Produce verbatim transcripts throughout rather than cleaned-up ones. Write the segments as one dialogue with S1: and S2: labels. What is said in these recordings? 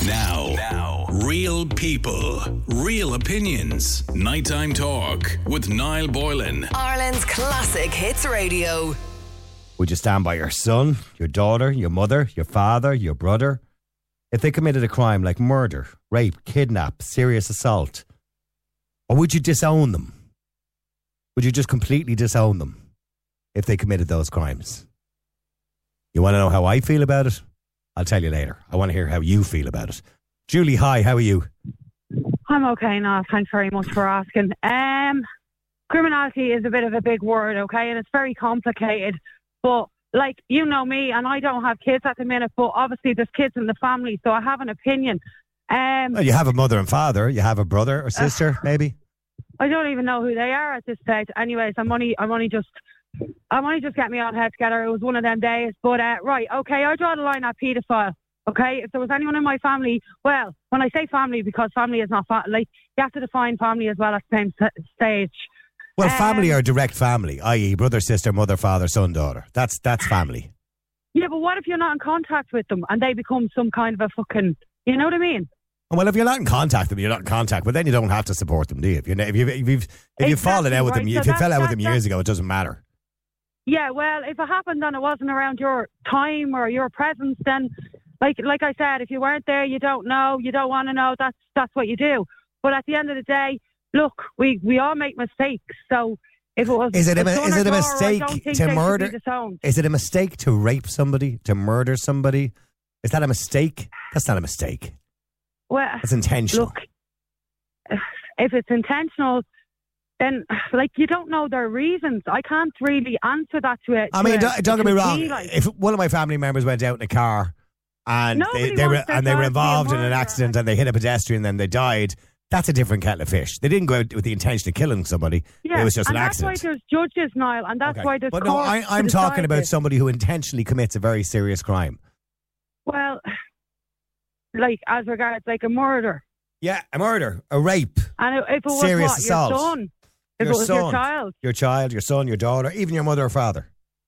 S1: Now, now, real people, real opinions. Nighttime Talk with Niall Boylan.
S2: Ireland's classic hits radio.
S3: Would you stand by your son, your daughter, your mother, your father, your brother? If they committed a crime like murder, rape, kidnap, serious assault, or would you disown them? Would you just completely disown them if they committed those crimes? You want to know how I feel about it? I'll tell you later. I want to hear how you feel about it. Julie, hi, how are you?
S4: I'm okay now. Thanks very much for asking. Um, criminality is a bit of a big word, okay, and it's very complicated. But, like, you know me, and I don't have kids at the minute, but obviously there's kids in the family, so I have an opinion. Um,
S3: well, you have a mother and father. You have a brother or sister, uh, maybe?
S4: I don't even know who they are at this stage. Anyways, I'm only, I'm only just... I'm only just getting me on head together. It was one of them days. But, uh, right, okay, I draw the line at paedophile. Okay, if there was anyone in my family, well, when I say family, because family is not, fa- like, you have to define family as well at the same st- stage.
S3: Well,
S4: um,
S3: family are direct family, that is brother, sister, mother, father, son, daughter. That's that's family.
S4: Yeah, but what if you're not in contact with them and they become some kind of a fucking, you know what I mean?
S3: Well, if you're not in contact with them, you're not in contact. But then you don't have to support them, do you? If, you're, if, you've, if, you've, if you've
S4: exactly,
S3: fallen out with
S4: right,
S3: them,
S4: so
S3: if you
S4: that,
S3: fell out
S4: that,
S3: with them
S4: that,
S3: years ago, it doesn't matter.
S4: Yeah, well, if it happened and it wasn't around your time or your presence, then, like like I said, if you weren't there, you don't know, you don't want to know, that's that's what you do. But at the end of the day, look, we, we all make mistakes. So if it was
S3: is it a,
S4: a
S3: is it a
S4: daughter,
S3: mistake to murder? Is it a mistake to rape somebody, to murder somebody? Is that a mistake? That's not a mistake.
S4: Well,
S3: it's intentional.
S4: Look, if it's intentional, then, like, you don't know their reasons. I can't really answer that to it.
S3: I mean, don't, don't get me wrong.
S4: Like,
S3: if one of my family members went out in a car and they, they were and they were involved in an accident and they hit a pedestrian and then they died, that's a different kettle of fish. They didn't go out with the intention of killing somebody.
S4: Yeah,
S3: it was just
S4: and
S3: an
S4: that's
S3: accident.
S4: That's why there's judges, Niall, and that's
S3: okay.
S4: why there's
S3: But no, I, I'm talking about somebody who intentionally commits a very serious crime.
S4: Well, like, as regards, like, a murder.
S3: Yeah, a murder, a rape,
S4: and if it was
S3: serious
S4: what,
S3: assault.
S4: Your son, if
S3: your
S4: it was
S3: son,
S4: your child.
S3: Your child, your son, your daughter, even your mother or father.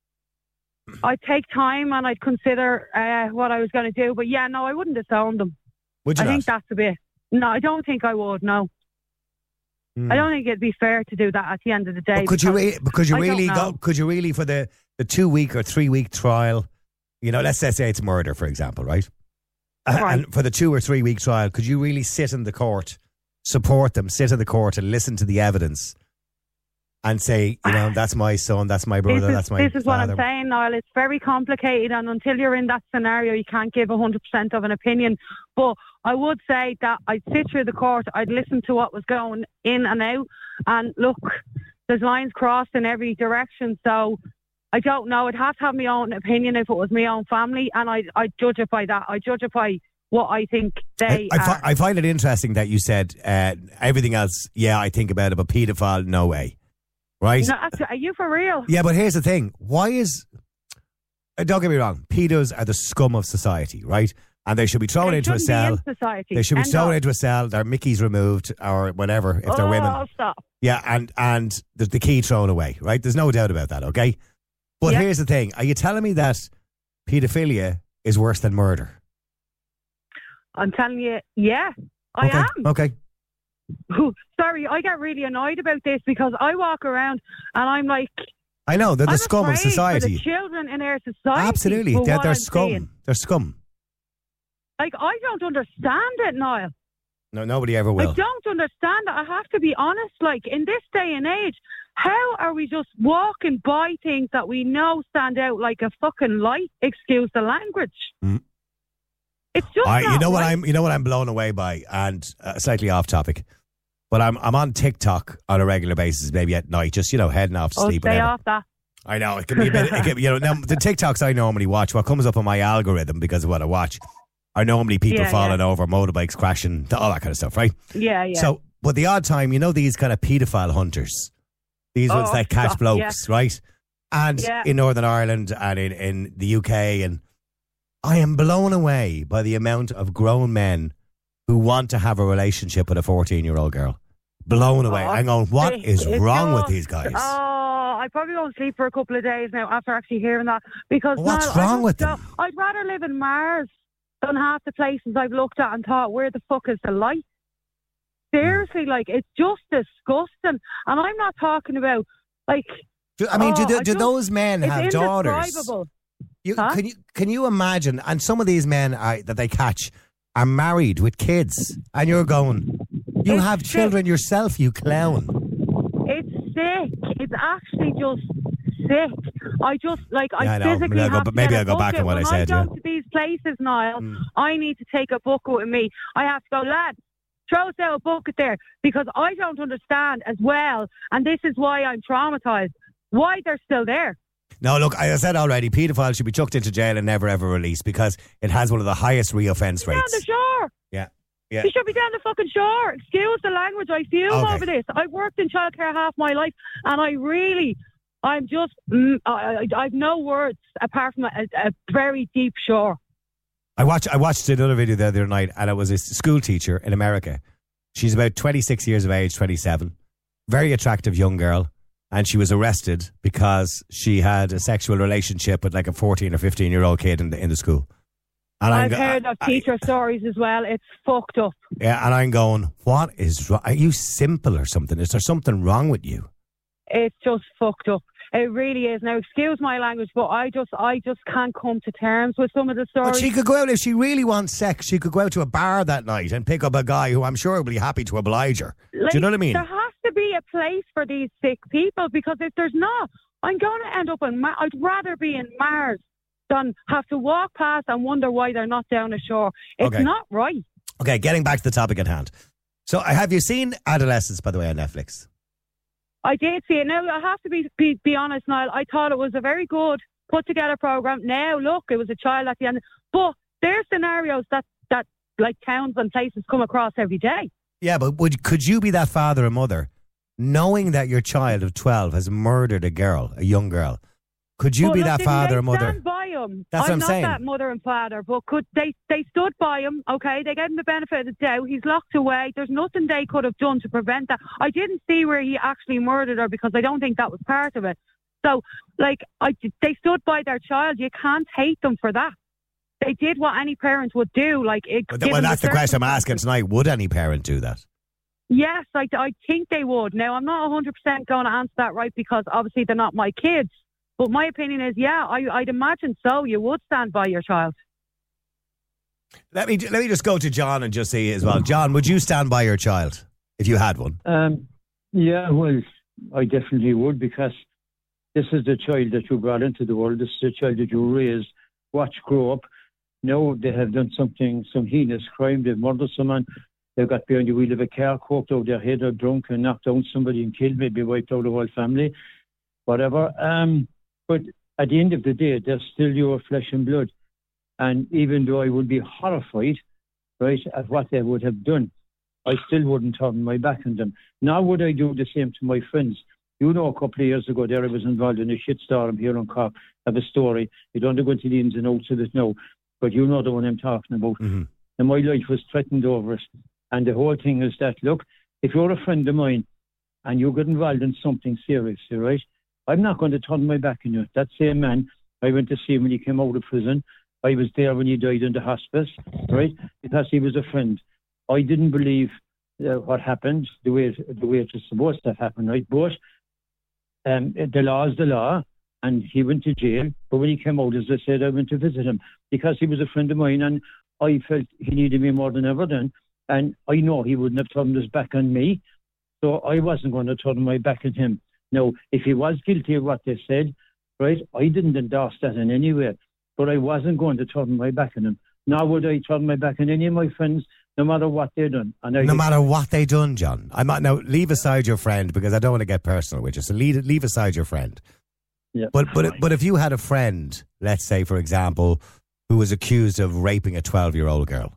S4: I'd take time and I'd consider uh, what I was going to do. But yeah, no, I wouldn't disown them.
S3: Would you
S4: I
S3: not?
S4: think that's a bit... No, I don't think I would, no.
S3: Mm.
S4: I don't think it'd be fair to do that at the end of the day.
S3: But could you, re- could you
S4: I
S3: really
S4: don't know.
S3: go, could you really, for the, the two-week or three-week trial, you know, let's say it's murder, for example, right?
S4: Right.
S3: And for the two or three week trial, could you really sit in the court, support them, sit in the court and listen to the evidence and say, you know, that's my son, that's my brother,
S4: this is,
S3: that's my
S4: This is
S3: father.
S4: what I'm saying, Niall. It's very complicated, and until you're in that scenario, you can't give one hundred percent of an opinion. But I would say that I'd sit through the court, I'd listen to what was going in and out, and look, there's lines crossed in every direction, so... I don't know. I'd have to have my own opinion if it was my own family, and I'd, I'd judge it by that. I'd judge it by what I think they
S3: I, I,
S4: are.
S3: fi- I find it interesting that you said uh, everything else, yeah, I think about it, but paedophile, no way. Right?
S4: No, actually, are you for real?
S3: Yeah, but here's the thing. Why is... Uh, don't get me wrong. Pedos are the scum of society, right? And they should be thrown
S4: They
S3: into a
S4: shouldn't be
S3: cell.
S4: in society.
S3: They should be
S4: End
S3: thrown
S4: of.
S3: into a cell. Their Mickey's removed or whatever, if they're
S4: Oh,
S3: women.
S4: stop.
S3: Yeah, and, and there's the key thrown away, right? There's no doubt about that, okay? But
S4: Yeah.
S3: here's the thing. Are you telling me that paedophilia is worse than murder?
S4: I'm telling you, yeah, I
S3: okay.
S4: am.
S3: Okay.
S4: Sorry, I get really annoyed about this because I walk around and I'm like...
S3: I know, they're the
S4: I'm
S3: scum of
S4: afraid
S3: society.
S4: for the children in our society.
S3: Absolutely.
S4: for
S3: They're,
S4: what
S3: they're
S4: I'm
S3: scum.
S4: seeing.
S3: They're scum.
S4: Like, I don't understand it, Niall.
S3: No, nobody ever will.
S4: I don't understand it. I have to be honest. Like, in this day and age, how are we just walking by things that we know stand out like a fucking light? Excuse the language.
S3: Mm.
S4: It's just
S3: I,
S4: not
S3: you know what
S4: right.
S3: I'm. You know what I'm blown away by, and uh, slightly off topic, but I'm I'm on TikTok on a regular basis, maybe at night, just you know, heading off to
S4: Oh,
S3: sleep.
S4: stay
S3: whatever.
S4: off that.
S3: I know it can be a bit. It can, you know, now, the TikToks I normally watch, what comes up on my algorithm because of what I watch, are normally people
S4: Yeah,
S3: falling
S4: yeah.
S3: over, motorbikes crashing, all that kind of stuff, right?
S4: Yeah, yeah.
S3: So, but the odd time, you know, these kind of paedophile hunters, these
S4: Oh,
S3: ones that catch
S4: stop,
S3: blokes, right? And
S4: Yeah.
S3: in Northern Ireland and in, in the U K, and I am blown away by the amount of grown men who want to have a relationship with a fourteen-year-old girl. Blown away.
S4: Oh,
S3: I'm going, what
S4: it-
S3: is
S4: it's
S3: wrong with
S4: just-
S3: these guys?
S4: Oh, I probably won't sleep for a couple of days now after actually hearing that. Because
S3: What's
S4: Niall, I
S3: wrong
S4: just
S3: with
S4: don't-
S3: them?
S4: I'd rather live in Mars than half the places I've looked at and thought, where the fuck is the light? Seriously, like, it's just disgusting. And I'm not talking about, like...
S3: Do, I mean,
S4: oh,
S3: do, do,
S4: I
S3: do
S4: just,
S3: those men have daughters? You,
S4: huh?
S3: Can you can you imagine? And some of these men are, that they catch are married with kids, and you're going, you
S4: it's
S3: have children
S4: sick.
S3: yourself, you clown.
S4: It's sick. It's actually just sick. I just, like,
S3: Yeah, I
S4: I
S3: know.
S4: physically
S3: Maybe I'll go-
S4: have to
S3: maybe
S4: get
S3: I'll
S4: a
S3: go back
S4: bucket.
S3: on what I
S4: When
S3: said,
S4: I
S3: yeah.
S4: go to these places, Niall,
S3: Mm.
S4: I need to take a bucket with me. I have to go, lad, throw us out a bucket there, because I don't understand as well, and this is why I'm traumatised, why they're still there.
S3: No, look, I said already, paedophiles should be chucked into jail and never ever released because it has one of the highest reoffence
S4: Down
S3: rates.
S4: the shore.
S3: Yeah, yeah.
S4: You should be down the fucking shore. Excuse the language. I fume
S3: Okay.
S4: over this. I've worked in childcare half my life, and I really, I'm just, mm, I, I, I've no words apart from a, a very deep shore.
S3: I watched I watched another video the other night, and it was a school teacher in America. She's about twenty-six years of age, twenty-seven. Very attractive young girl. And she was arrested because she had a sexual relationship with like a fourteen or fifteen year old kid in the, in the school. And
S4: I've
S3: I'm,
S4: heard of
S3: I-
S4: teacher stories as well. It's fucked up.
S3: Yeah, and I'm going, what is wrong? Are you simple or something? Is there something wrong with you?
S4: It's just fucked up. It really is. Now, excuse my language, but I just, I just can't come to terms with some of the stories.
S3: But she could go out, if she really wants sex, she could go out to a bar that night and pick up a guy who I'm sure will be happy to oblige her.
S4: Like,
S3: Do you know what I mean?
S4: There has to be a place for these sick people, because if there's not, I'm going to end up in Mars. I'd rather be in Mars than have to walk past and wonder why they're not down ashore. It's
S3: Okay.
S4: not right.
S3: Okay, getting back to the topic at hand. So, have you seen Adolescence, by the way, on Netflix?
S4: I did see it. Now, I have to be, be be honest, Niall. I thought it was a very good put-together program. Now, look, it was a child at the end. But there are scenarios that, that like, towns and places come across every day.
S3: Yeah, but would could you be that father or mother, knowing that your child of twelve has murdered a girl, a young girl? Could you
S4: But
S3: be
S4: look,
S3: that
S4: didn't
S3: father
S4: they
S3: or mother?
S4: stand by him?
S3: That's what I'm
S4: not
S3: saying.
S4: that mother and father, but could they? They stood by him. Okay, they gave him the benefit of the doubt. He's locked away. There's nothing they could have done to prevent that. I didn't see where he actually murdered her, because I don't think that was part of it. So, like, I, they stood by their child. You can't hate them for that. They did what any parent would do. Like, it,
S3: Well, th- well,
S4: given
S3: that's the question I'm
S4: circumstances.
S3: asking tonight. Would any parent do that?
S4: Yes, I, I think they would. Now, I'm not one hundred percent going to answer that right, because obviously they're not my kids. But my opinion is, yeah, I, I'd imagine so. You would stand by your child.
S3: Let me let me just go to John and just see as well. John, would you stand by your child if you had one?
S5: Um, yeah, well, I definitely would, because this is the child that you brought into the world. This is the child that you raised, watch grow up. Now they have done something, some heinous crime. They've murdered someone. They've got behind the wheel of a car, coked out their head, or drunk and knocked down somebody and killed, maybe wiped out the whole family, whatever. Um, but at the end of the day, they're still your flesh and blood. And even though I would be horrified, right, at what they would have done, I still wouldn't turn my back on them. Now would I do the same to my friends? You know, a couple of years ago there, I was involved in a shitstorm here in Cork. I have a story. You don't want to go into the ins and outs of it now, but you know the one I'm talking about.
S3: Mm-hmm.
S5: And my life was threatened over it. And the whole thing is that, look, if you're a friend of mine and you get involved in something serious, right, I'm not going to turn my back on you. That same man, I went to see him when he came out of prison. I was there when he died in the hospice, right, because he was a friend. I didn't believe uh, what happened, the way it, the way it was supposed to happen, right? But um, the law is the law, and he went to jail. But when he came out, as I said, I went to visit him because he was a friend of mine, and I felt he needed me more than ever then. And I know he wouldn't have turned his back on me, so I wasn't going to turn my back on him. Now, if he was guilty of what they said, right, I didn't endorse that in any way, but I wasn't going to turn my back on him. Nor would I turn my back on any of my friends, no matter what they done. And I
S3: No
S5: did-
S3: matter what they done, John. I'm not, now, leave aside your friend, because I don't want to get personal with you. So leave, leave aside your friend.
S5: Yeah.
S3: But but but if you had a friend, let's say, for example, who was accused of raping a twelve-year-old girl,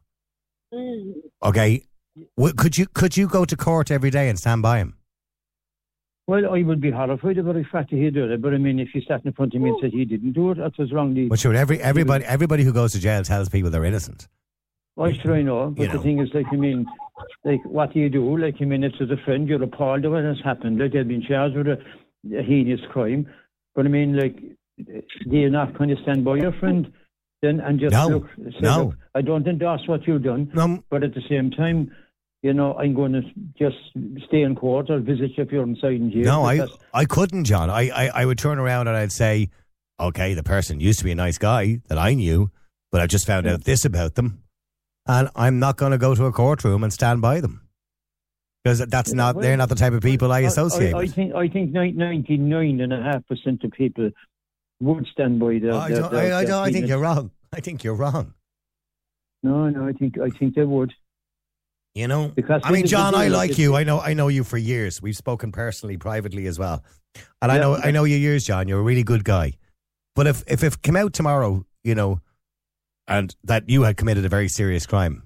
S3: okay, w- could you could you go to court every day and stand by him?
S5: Well, I would be horrified about the fact that he did it, but I mean, if he sat in front of me and said he didn't do it, that was wrong. The-
S3: But sure, every everybody everybody who goes to jail tells people they're innocent.
S5: Why should I know? But
S3: You
S5: the
S3: know.
S5: thing is, like, I mean, like, what do you do? Like, I mean, it's as a friend, you're appalled at what has happened. Like, they've been charged with a, a heinous crime. But I mean, like, do you not kind of stand by your friend? then and just
S3: No,
S5: look, say,
S3: no.
S5: look, I don't endorse what you've done,
S3: No.
S5: but at the same time, you know, I'm going to just stay in court or visit you if you're inside in jail.
S3: No, I,
S5: because-
S3: I couldn't, John. I, I, I would turn around and I'd say, okay, the person used to be a nice guy that I knew, but I just found out this about them, and I'm not going to go to a courtroom and stand by them. Because that's not,
S5: well,
S3: they're not the type of people I associate
S5: I, I
S3: with.
S5: think I think ninety-nine point five percent of people would stand by their.
S3: I,
S5: their,
S3: don't,
S5: their,
S3: I, I,
S5: their
S3: don't, I think
S5: feelings.
S3: you're wrong. I think you're wrong.
S5: No, no, I think I think they would.
S3: You know,
S5: Because
S3: I mean,
S5: this is
S3: John,
S5: the
S3: I
S5: deal,
S3: like
S5: it's-
S3: you. I know, I know you for years. We've spoken personally, privately as well, and I
S5: Yeah.
S3: know, I know you years, John. You're a really good guy. But if, if it came out tomorrow, you know, and that you had committed a very serious crime,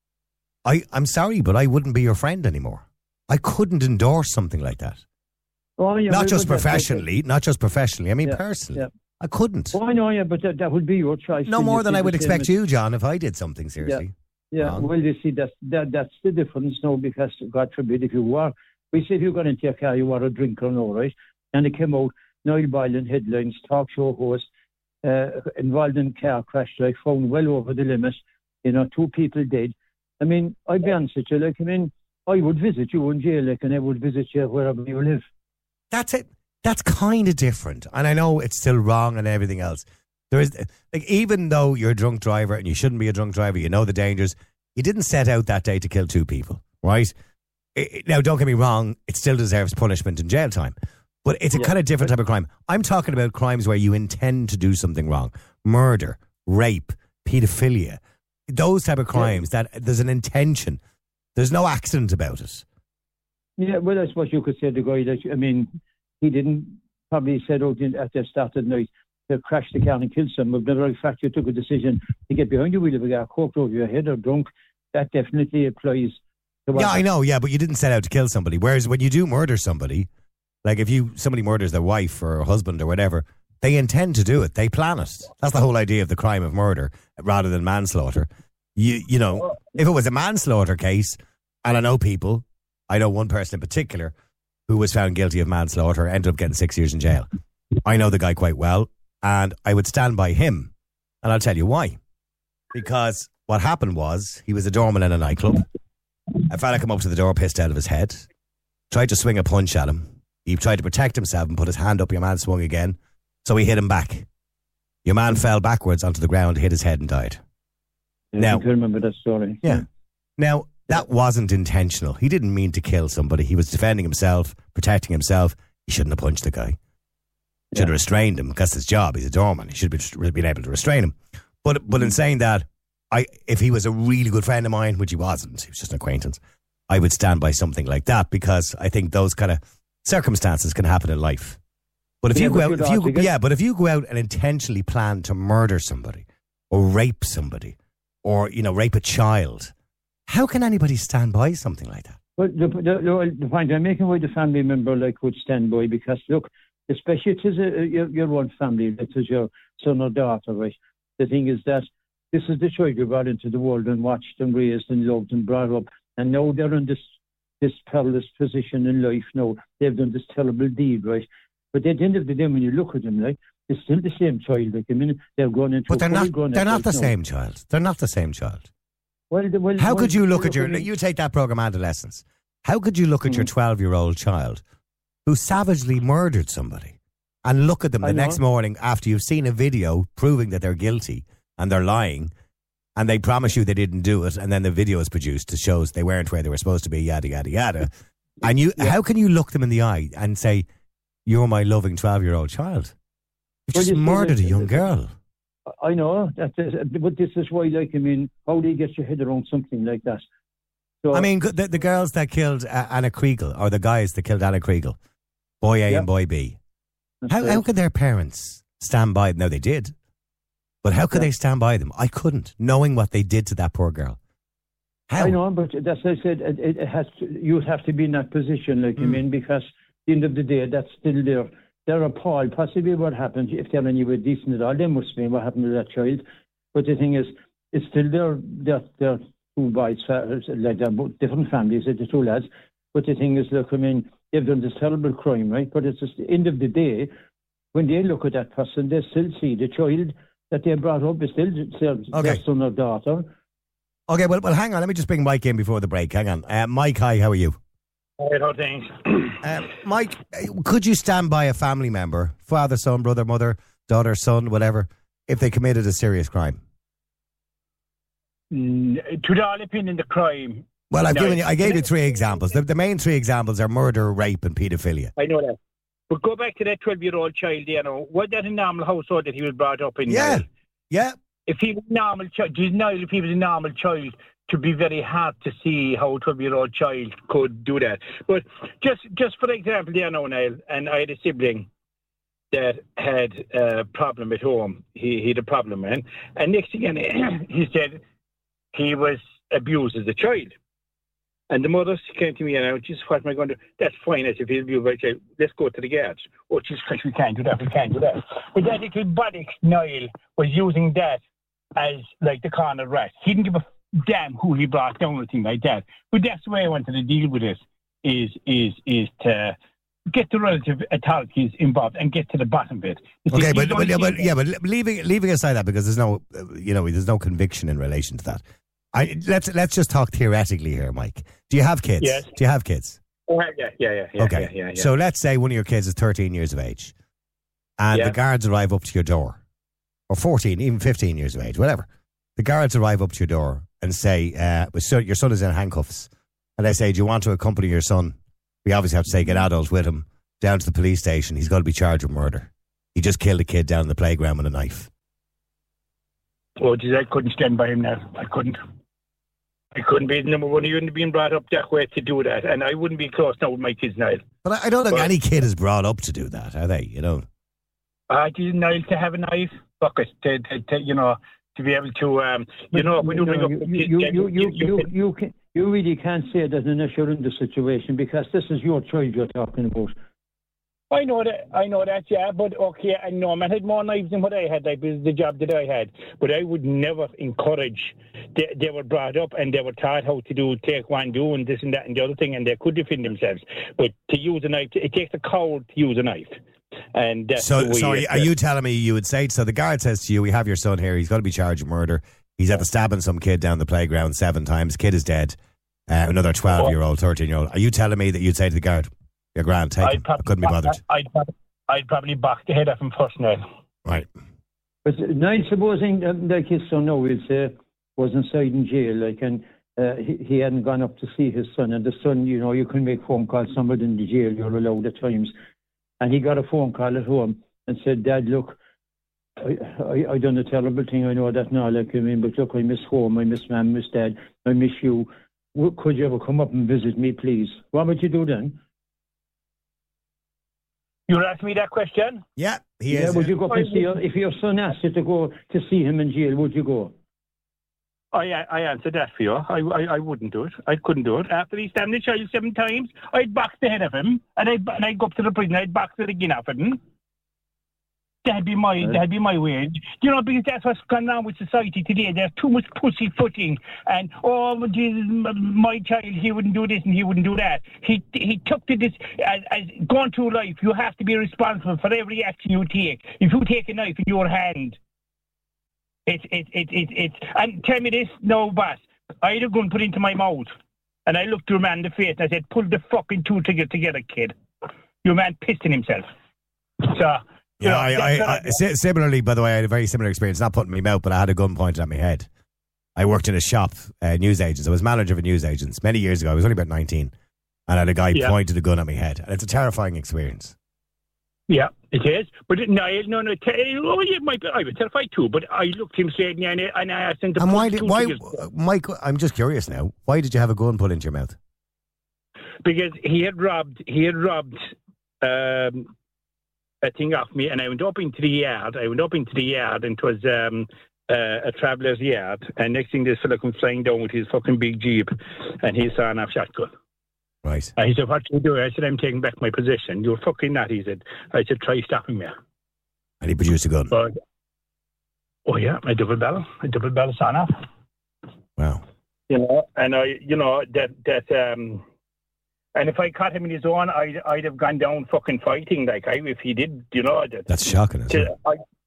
S3: I, I'm sorry, but I wouldn't be your friend anymore. I couldn't endorse something like that.
S5: Oh, yeah,
S3: Not
S5: well,
S3: just
S5: but that-
S3: professionally, not just professionally. I mean,
S5: Yeah,
S3: personally,
S5: yeah.
S3: I couldn't.
S5: Oh, I know, yeah, but that, that would be your choice.
S3: No
S5: And
S3: more
S5: you
S3: than
S5: see
S3: I
S5: the
S3: would
S5: same
S3: expect
S5: as-
S3: you, John, if I did something seriously.
S5: Yeah,
S3: wrong.
S5: well, you see, that's that, that's the difference now. Because God forbid, if you were, we say if you got into your car, you were a drinker, no, right? And it came out, Niall Boylan headlines, talk show host, uh, involved in car crash, like found well over the limit. You know, two people dead. I mean, I'd be honest with you, like, I mean, I would visit you in jail, like, and I would visit you wherever you live.
S3: That's it. That's kind of different. And I know it's still wrong and everything else. There is, like, even though you're a drunk driver and you shouldn't be a drunk driver, you know the dangers, you didn't set out that day to kill two people, right? It, it- now, don't get me wrong, it still deserves punishment and jail time. But it's a
S5: Yeah.
S3: kind of different type of crime. I'm talking about crimes where you intend to do something wrong. Murder, rape, paedophilia. Those type of crimes that there's an intention. There's no accident about it.
S5: Yeah, well, I suppose you could say the guy that, I mean, he didn't probably set out in- at the start of the night to crash the car and kill someone, but the very fact you took a decision to get behind the wheel of a car, coked over your head or drunk, that definitely applies to what.
S3: Yeah, I know. Yeah, but you didn't set out to kill somebody. Whereas when you do murder somebody, like if you somebody murders their wife or husband or whatever, they intend to do it. They plan it. That's the whole idea of the crime of murder rather than manslaughter. You you know, if it was a manslaughter case, and I know people, I know one person in particular who was found guilty of manslaughter, ended up getting six years in jail. I know the guy quite well, and I would stand by him, and I'll tell you why. Because what happened was he was a doorman in a nightclub. A fella came up to the door, pissed out of his head, tried to swing a punch at him. He tried to protect himself and put his hand up. Your man swung again, so he hit him back. Your man fell backwards onto the ground, hit his head, and died.
S5: Yeah,
S3: Now-
S5: I can remember that story.
S3: Yeah. Now, that wasn't intentional. He didn't mean to kill somebody. He was defending himself, protecting himself. He shouldn't have punched the guy. Should have
S5: Yeah.
S3: restrained him because it's his job. He's a doorman. He should have been able to restrain him. But but in saying that, I if he was a really good friend of mine, which he wasn't, he was just an acquaintance, I would stand by something like that because I think those kind of circumstances can happen in life. But if
S5: Yeah,
S3: you go
S5: but
S3: out,
S5: you'd
S3: if you
S5: also get-
S3: yeah, but if you go out and intentionally plan to murder somebody or rape somebody or you know rape a child, how can anybody stand by something like that?
S5: Well, the, the, the, the point I'm making, why the family member like would stand by, because look, especially it is a, your, your one family, it is your son or daughter, right? The thing is that this is the child you brought into the world and watched and raised and loved and brought up, and now they're in this this perilous position in life. Now they've done this terrible deed, right? But at the end of the day, when you look at them, like it's still the same child. Like I mean, they're going into
S3: But they're
S5: a fully
S3: not.
S5: grown
S3: They're not
S5: adult
S3: the
S5: now.
S3: same child. They're not the same child.
S5: Well, the- well,
S3: How
S5: well,
S3: could you look at your?
S5: I mean,
S3: You take that program Adolescence. How could you look at your
S5: Mhm.
S3: twelve-year-old child who savagely murdered somebody and look at them
S5: I
S3: the
S5: know.
S3: next morning after you've seen a video proving that they're guilty and they're lying, and they promise you they didn't do it, and then the video is produced that shows they weren't where they were supposed to be, yada yada yada. And you,
S5: Yeah.
S3: how can you look them in the eye and say, "You're my loving twelve-year-old child"? You've
S5: Well,
S3: just
S5: you see,
S3: murdered a
S5: the-
S3: young
S5: the-
S3: girl.
S5: I know that, is, but this is why, like, I mean, how do you get your head around something like that? So,
S3: I mean, the, the girls that killed uh, Anna Kriegel, or the guys that killed Anna Kriegel, boy A
S5: Yeah.
S3: and boy B.
S5: that's
S3: How,
S5: right.
S3: how could their parents stand by them? No, they did. But how could
S5: Yeah.
S3: they stand by them? I couldn't, knowing what they did to that poor girl. How?
S5: I know, but that's I said. It, it it has to, you have to be in that position, like I
S3: Mm.
S5: mean, because at the end of the day, that's still there. They're appalled. Possibly what happened if they're anyway decent at all. They must be what happened to that child. But the thing is, it's still their their their two boys, fa- like they're both different families, the two lads. But the thing is, look, I mean, they've done this terrible crime, right? But it's just the end of the day, when they look at that person, they still see the child that they brought up is still their,
S3: Okay.
S5: their son or daughter.
S3: Okay, well, well, hang on. Let me just bring Mike in before the break. Hang on. Uh, Mike, hi, how are you?
S6: Right, how things?
S3: Uh, Mike, uh, could you stand by a family member, father, son, brother, mother, daughter, son, whatever, if they committed a serious crime?
S6: Mm, to the all opinion, the crime.
S3: Well, I've
S6: No,
S3: given you, I gave you three
S6: no.
S3: examples. The, the main three examples are murder, rape, and paedophilia.
S6: I know that. But go back to that twelve-year-old child, you know, was that a normal household that he was brought up in?
S3: Yeah,
S6: Niall?
S3: yeah.
S6: If he was a normal child, do you know if he was a normal child, to be very hard to see how a twelve-year-old child could do that. But just just for example, you know, Niall, and I had a sibling that had a problem at home. He, he had a problem, man. And next thing, he said he was abused as a child. And the mother came to me and I went, Jesus, what am I going to do? That's fine. I said, if he's abused by a child, let's go to the guards. Oh, Jesus Christ, we can't do that, we can't do that. But that little body, Niall, was using that as like the corner rat. He didn't give a damn who he brought down or anything like that. But that's the way I wanted to deal with it, is is is to get the relative authorities involved and get to the bottom of it. You
S3: Okay,
S6: see,
S3: but,
S6: you
S3: but, yeah,
S6: don't
S3: but
S6: see-
S3: yeah, but leaving leaving aside that, because there's no, uh, you know, there's no conviction in relation to that. I let's let's just talk theoretically here, Mike. Do you have kids?
S6: Yes.
S3: Do you have kids?
S6: Oh, yeah, yeah, yeah, yeah.
S3: Okay.
S6: Yeah, yeah, yeah.
S3: So let's say one of your kids is thirteen years of age, and
S6: Yeah.
S3: the guards arrive up to your door, or fourteen, even fifteen years of age, whatever. The guards arrive up to your door and say, uh, "So your son is in handcuffs," and they say, "Do you want to accompany your son?" We obviously have to take an adult with him down to the police station. He's got to be charged with murder. He just killed a kid down in the playground with a knife.
S6: Oh, geez, I couldn't stand by him now. I couldn't. I couldn't be number one. You wouldn't be brought up that way to do that, and I wouldn't be close now with my kids now.
S3: But I, I don't think
S6: Well-
S3: any kid is brought up to do that, are they? You know.
S6: I didn't know to have a knife, bucket, to, to, to, you know, to be able to, um, you know, when you bring up
S5: you,
S6: the
S5: you,
S6: kids,
S5: you,
S6: then
S5: you, you, you,
S6: can-
S5: you, can, you really can't say that unless you're in the situation, because this is your child you're talking about.
S6: I know that, I know that, yeah, but okay, I know, man, I had more knives than what I had, like, was the job that I had, but I would never encourage, they, they were brought up and they were taught how to do, take one, do, and this and that and the other thing, and they could defend themselves, but to use a knife, it takes a coward to use a knife, and that's
S3: So,
S6: the way
S3: so
S6: it-
S3: are you telling me you would say, so the guard says to you, we have your son here, he's got to be charged with murder, he's after stabbing some kid down the playground seven times, kid is dead, uh, another twelve-year-old, thirteen-year-old. Are you telling me that you'd say to the guard, you're grand, take him, I couldn't be bothered.
S6: I'd, I'd, I'd probably box the head off him first now.
S3: Right.
S5: But now, supposing, um, like his son now, we'll say, was inside in jail, like, and uh, he, he hadn't gone up to see his son, and the son, you know, you can make phone calls, somebody in the jail, you're allowed at times, and he got a phone call at home and said, Dad, look, I, I, I done a terrible thing, I know that now, like, I mean, but look, I miss home, I miss mum, miss dad, I miss you. W- Could you ever come up and visit me, please? What would you do then?
S6: You were asking me that question?
S3: Yeah, he
S5: Yeah,
S3: is.
S5: would you go up and see your, if your son asked you to go to see him in jail, would you go?
S6: I I answered that for you. I, I, I wouldn't do it. I couldn't do it. After he stabbed the child seven times, I'd box the head of him, and I'd, and I'd go up to the prison, I'd box it again after him. That'd be my that'd be my way. You know, because that's what's gone on with society today. There's too much pussyfooting, and oh, Jesus, my child, he wouldn't do this and he wouldn't do that. He he took to this as, as going through life. You have to be responsible for every action you take. If you take a knife in your hand, it's it's it's it's it's. And tell me this, no, boss. I had a gun put into my mouth, and I looked to a man in the face and I said, "Pull the fucking two together, together, kid." Your man pissed in himself. So.
S3: Yeah, I, I, I, si- similarly, by the way, I had a very similar experience. Not putting me mouth, but I had a gun pointed at my head. I worked in a shop, uh, news agents. I was manager of a news agents many years ago. I was only about nineteen, and I had a guy
S6: Yeah.
S3: pointed a gun at my head, and it's a terrifying experience.
S6: Yeah, it is. But it, no, no, no. T- oh, yeah, my, I was terrified too. But I looked him straight in the eye and I asked him to
S3: And
S6: put
S3: why
S6: two
S3: did why,
S6: together.
S3: uh, Mike? I'm just curious now. Why did you have a gun put into your mouth?
S6: Because he had robbed. He had robbed. Um, a thing off me, and I went up into the yard. I went up into the yard, and it was um, uh, a traveller's yard. And next thing, this fella comes flying down with his fucking big jeep, and he saw an off shotgun.
S3: Right.
S6: And he said, "What you do?" I said, "I'm taking back my possession." "You're fucking not," he said. I said, "Try stopping me."
S3: And he produced a gun.
S6: But, oh yeah, a double barrel, a double barrel sawn off.
S3: Wow.
S6: You know, and I, you know that that um. And if I caught him in his own, I'd, I'd have gone down fucking fighting, like I, if he did, you know. That,
S3: That's shocking, isn't it?
S6: I,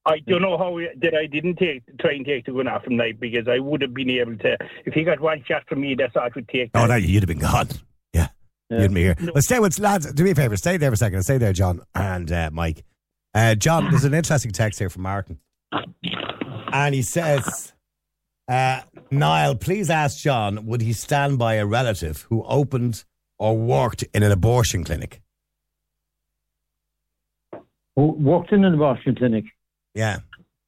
S6: I don't know how that I didn't take try and take the gun off him, like, because I would have been able to. If he got one shot from me, that's all it would take.
S3: Oh, no, you'd have been gone. Yeah, yeah. You'd be here. No. Well, stay with lads. Do me a favour. Stay there for a second. Stay there, John and uh, Mike. Uh, John, there's an interesting text here from Martin, and he says, uh, "Niall, please ask John, would he stand by a relative who opened or worked in an abortion clinic?"
S5: Who worked in an abortion clinic?
S3: Yeah.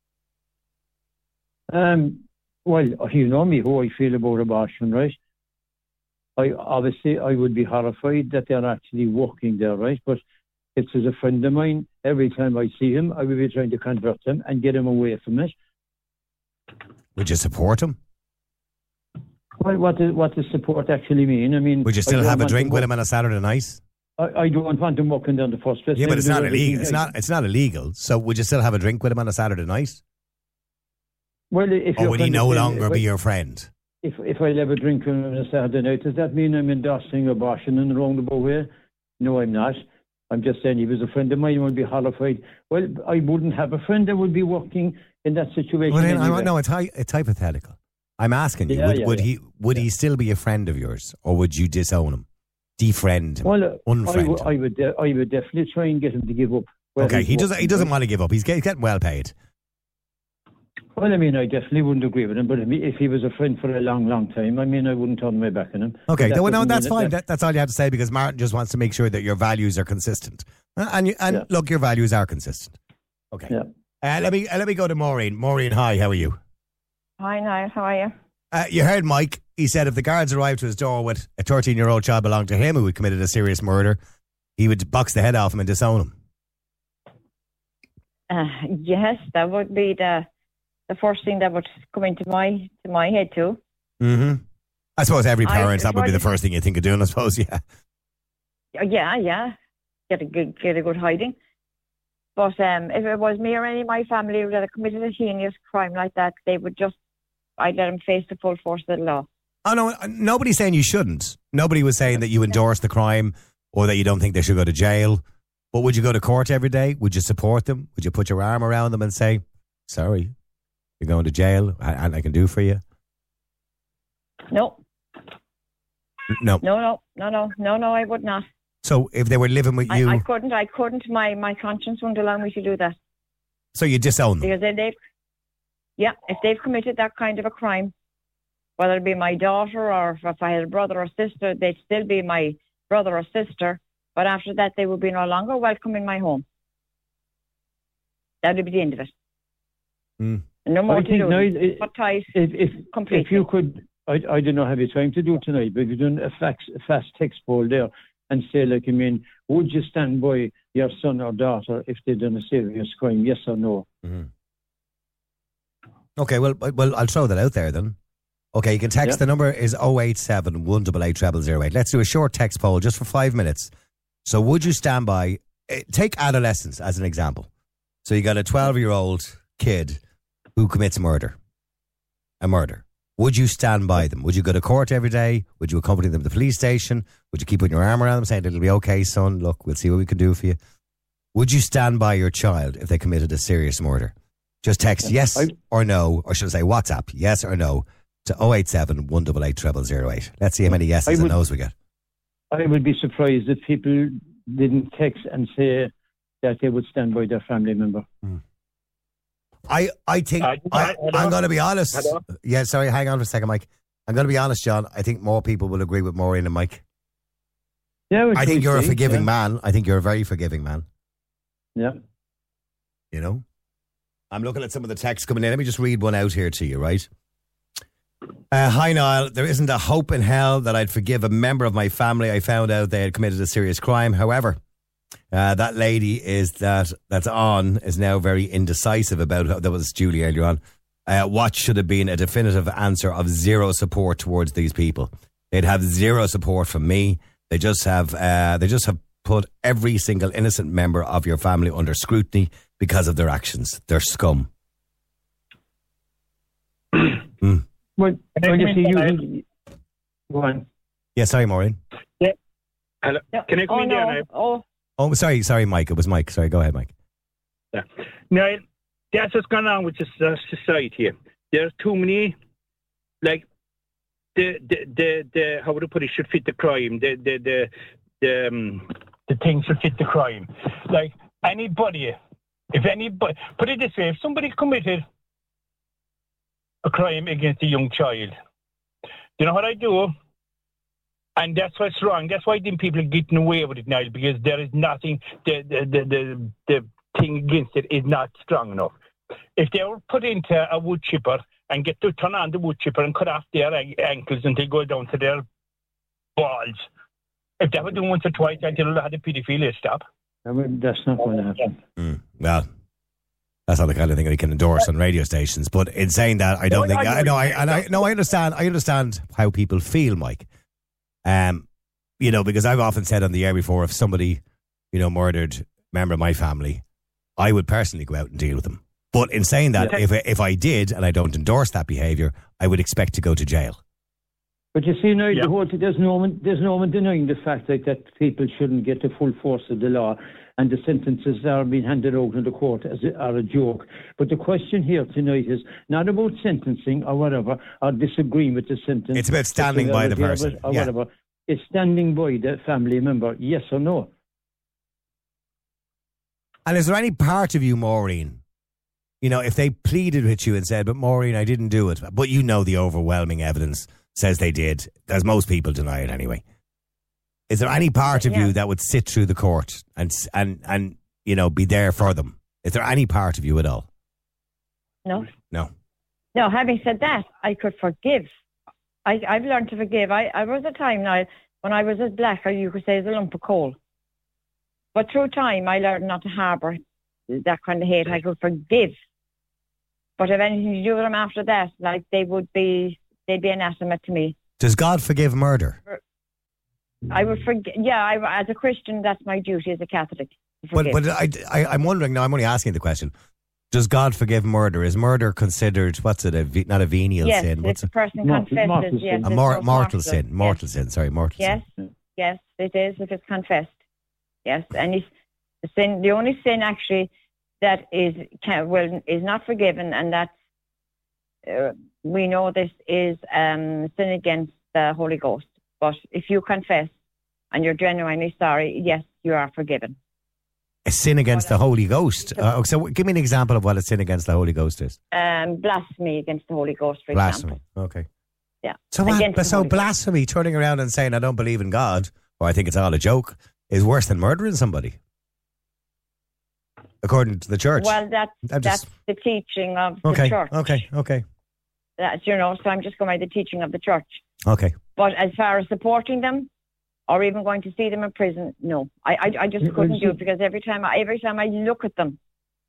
S5: Um. Well, you know me, how I feel about abortion, right? I obviously I would be horrified that they're actually working there, right? But if there's a friend of mine, every time I see him, I will be trying to convert him and get him away from it.
S3: Would you support him?
S5: Well, what does what does support actually mean? I mean,
S3: would you still have a drink with him on a Saturday night?
S5: I, I don't want him walking down the first place.
S3: Yeah, but it's not illegal. It's not. It's not illegal. So, would you still have a drink with him on a Saturday night?
S5: Well, if
S3: or would he no
S5: say,
S3: longer be your friend?
S5: If if I have a drink with him on a Saturday night, does that mean I'm endorsing abortion in the roundabout way? No, I'm not. I'm just saying he was a friend of mine. I would be horrified. Well, I wouldn't have a friend that would be working in that situation.
S3: Well, then,
S5: anyway.
S3: I, no, it's, it's hypothetical. I'm asking you:
S5: yeah,
S3: Would,
S5: yeah,
S3: would
S5: yeah.
S3: he would
S5: yeah.
S3: he still be a friend of yours, or would you disown him, defriend him,
S5: well, uh,
S3: unfriend
S5: I, w-
S3: him?
S5: I would. De- I would definitely try and get him to give up.
S3: Okay, he doesn't. He doesn't want to give up. He's get, getting well paid.
S5: Well, I mean, I definitely wouldn't agree with him. But if he, if he was a friend for a long, long time, I mean, I wouldn't turn my back on him.
S3: Okay,
S5: that
S3: well, no, that's
S5: mean
S3: fine.
S5: That,
S3: That, that's all you have to say because Martin just wants to make sure that your values are consistent. Uh, And you, and
S5: Yeah.
S3: look, your values are consistent. Okay.
S5: Yeah.
S3: Uh, let me uh, let me go to Maureen. Maureen, hi. How are you?
S7: Hi, Niall. How are you?
S3: Uh, you heard Mike. He said if the guards arrived to his door with a thirteen-year-old child belonging to him who had committed a serious murder, he would box the head off him and disown him.
S7: Uh, yes, that would be the the first thing that would come into my to my head too.
S3: Mm-hmm. I suppose every
S7: I-
S3: parent, that would be the
S7: what-
S3: first thing you think of doing, I suppose, yeah.
S7: Yeah, yeah, get a good get a good hiding. But um, if it was me or any of my family that had committed a heinous crime like that, they would just I'd let them face the full force of the law.
S3: Oh, no, nobody's saying you shouldn't. Nobody was saying that you endorse the crime or that you don't think they should go to jail. But would you go to court every day? Would you support them? Would you put your arm around them and say, sorry, you're going to jail and I can do for you?
S7: No,
S3: No.
S7: no, no, no, no, no, no. I would not.
S3: So if they were living with you,
S7: I, I couldn't. I couldn't. My my conscience wouldn't allow me to do that.
S3: so you disown them?
S7: Because if they've, yeah, if they've committed that kind of a crime, whether it be my daughter or if I had a brother or sister, they'd still be my brother or sister. But after that, they would be no longer welcome in my home. That would be the end of it.
S3: Mm.
S7: No more
S5: I
S7: to
S5: think
S7: do.
S5: now, it-
S7: Cut ties
S5: If if,
S7: completely.
S5: if you could, I, I don't know, have you time to do tonight, but if you're doing a, fax, a fast text poll there and say, like, I mean, would you stand by your son or daughter if they've done a serious crime, yes or no?
S3: Mm-hmm. Okay, well, well, I'll throw that out there then. Okay, you can text.
S5: Yeah.
S3: The number is oh eight seven, one eight eight, zero zero zero eight. Let's do a short text poll just for five minutes. So would you stand by, eh, take adolescence as an example. So you got a twelve-year-old kid who commits murder, a murder. Would you stand by them? Would you go to court every day? Would you accompany them to the police station? Would you keep putting your arm around them saying, it'll be okay, son, look, we'll see what we can do for you? Would you stand by your child if they committed a serious murder? Just text yes
S5: I-
S3: or no, or should I say WhatsApp, yes or no, to oh eight seven, one eight eight, zero zero zero eight. Let's see how many yeses
S5: I
S3: and
S5: would-
S3: no's we get.
S5: I would be surprised if people didn't text and say that they would stand by their family member.
S3: I, I think,
S6: Uh,
S3: I,
S6: hello?
S3: I'm going to be honest.
S6: Hello?
S3: Yeah, sorry, hang on for a second, Mike. I'm going to be honest, John. I think more people will agree with Maureen and Mike.
S5: Yeah, which
S3: I think
S5: we
S3: you're a
S5: say,
S3: forgiving
S5: yeah.
S3: man. I think you're a very forgiving man.
S5: Yeah.
S3: You know? I'm looking at some of the texts coming in. Let me just read one out here to you, right? Uh, hi, Niall. There isn't a hope in hell that I'd forgive a member of my family. I found out they had committed a serious crime. However, uh, that lady is that that's on is now very indecisive about, that was Julie earlier on, uh, what should have been a definitive answer of zero support towards these people. They'd have zero support from me. They just have, uh, they just have put every single innocent member of your family under scrutiny because of their actions. They're scum. mm.
S5: Well,
S6: Can I
S5: when you
S6: come
S5: see
S6: in,
S5: you, go on.
S3: Yeah, sorry, Maureen.
S6: Hello.
S7: No.
S6: Can I come
S7: oh,
S6: in
S7: no.
S6: there now?
S7: Oh,
S3: Oh, sorry, sorry, Mike. It was Mike. Sorry, go ahead, Mike.
S6: Yeah. Now, that's what's going on with this uh, society. There's too many, like, the, the, the, the how would I put it, should fit the crime. The, the, the, the, um, the thing should fit the crime. Like, anybody, if anybody, put it this way, if somebody committed a crime against a young child, you know what I do? And that's what's wrong. That's why them people are getting away with it now, because there is nothing, the, the, the, the, the thing against it is not strong enough. If they were put into a wood chipper and get to turn on the wood chipper and cut off their ankles until they go down to their balls, if they were doing once or twice until they had a paedophilia stop.
S5: I mean, that's not going to happen.
S3: Mm, well, that's not the kind of thing that you can endorse on radio stations. But in saying that, I don't
S6: No,
S3: think.
S6: I-
S3: I know. I, and I no. I understand. I understand how people feel, Mike. Um, you know, because I've often said on the air before, if somebody, you know, murdered a member of my family, I would personally go out and deal with them. But in saying that,
S6: Yeah.
S3: if if I did, and I don't endorse that behaviour, I would expect to go to jail.
S5: But you see now,
S6: Yeah.
S5: the whole thing, there's no one, there's no one denying the fact that, that people shouldn't get the full force of the law, and the sentences are being handed out in the court as a, are a joke. But the question here tonight is not about sentencing or whatever, or disagreeing with the sentence.
S3: It's about standing by the person,
S5: Or
S3: yeah.
S5: whatever. It's standing by the family member, yes or no.
S3: And is there any part of you, Maureen, you know, if they pleaded with you and said, but Maureen, I didn't do it, but you know the overwhelming evidence says they did, as most people deny it anyway. Is there any part of
S7: Yeah.
S3: you that would sit through the court and, and, and, you know, be there for them? Is there any part of you at all?
S7: No.
S3: No.
S7: No, having said that, I could forgive. I, I've learned to forgive. I, I was a time now when I was as black, or you could say as a lump of coal. But through time, I learned not to harbour that kind of hate. I could forgive. But if anything to do with them after that, like they would be, they'd be anathema to me.
S3: Does God forgive murder?
S7: I would forgive. Yeah, I, as a Christian, that's my duty as a Catholic. To
S3: But,
S7: forgive.
S3: but I, I, I'm wondering, now I'm only asking the question, does God forgive murder? Is murder considered, what's it, a, ve- not a venial
S7: yes,
S3: sin?
S7: if
S3: What's
S7: the
S3: it?
S7: person
S5: Mortal-
S7: confesses,
S5: mortal
S7: yes.
S5: sin.
S3: A
S7: it's
S3: mor-
S7: called
S3: mortal sin. Mortal
S7: yes.
S3: sin, sorry, mortal
S7: Yes,
S3: sin.
S7: yes, it is if it's confessed. Yes, and it's the sin. The only sin actually that is can, well is not forgiven, and that uh, we know this is um, sin against the Holy Ghost. But if you confess and you're genuinely sorry, yes, you are forgiven.
S3: A sin against the Holy Ghost. Uh, so give me an example of what a sin against the Holy Ghost is.
S7: Um, blasphemy against the Holy Ghost, for
S3: Blasphemy.
S7: example.
S3: Okay.
S7: Yeah.
S3: So what?
S7: Against the
S3: So
S7: Holy Ghost.
S3: blasphemy, turning around and saying I don't believe in God, or I think it's all a joke, is worse than murdering somebody, according to the church.
S7: Well, that's
S3: I'm just-
S7: that's the teaching of the
S3: okay.
S7: church.
S3: Okay. Okay.
S7: That's, you know, so I'm just going by the teaching of the church.
S3: Okay.
S7: But as far as supporting them, or even going to see them in prison, no, I, I, I just
S5: Yeah,
S7: couldn't do
S5: well,
S7: it, because every time, I, every time I look at them,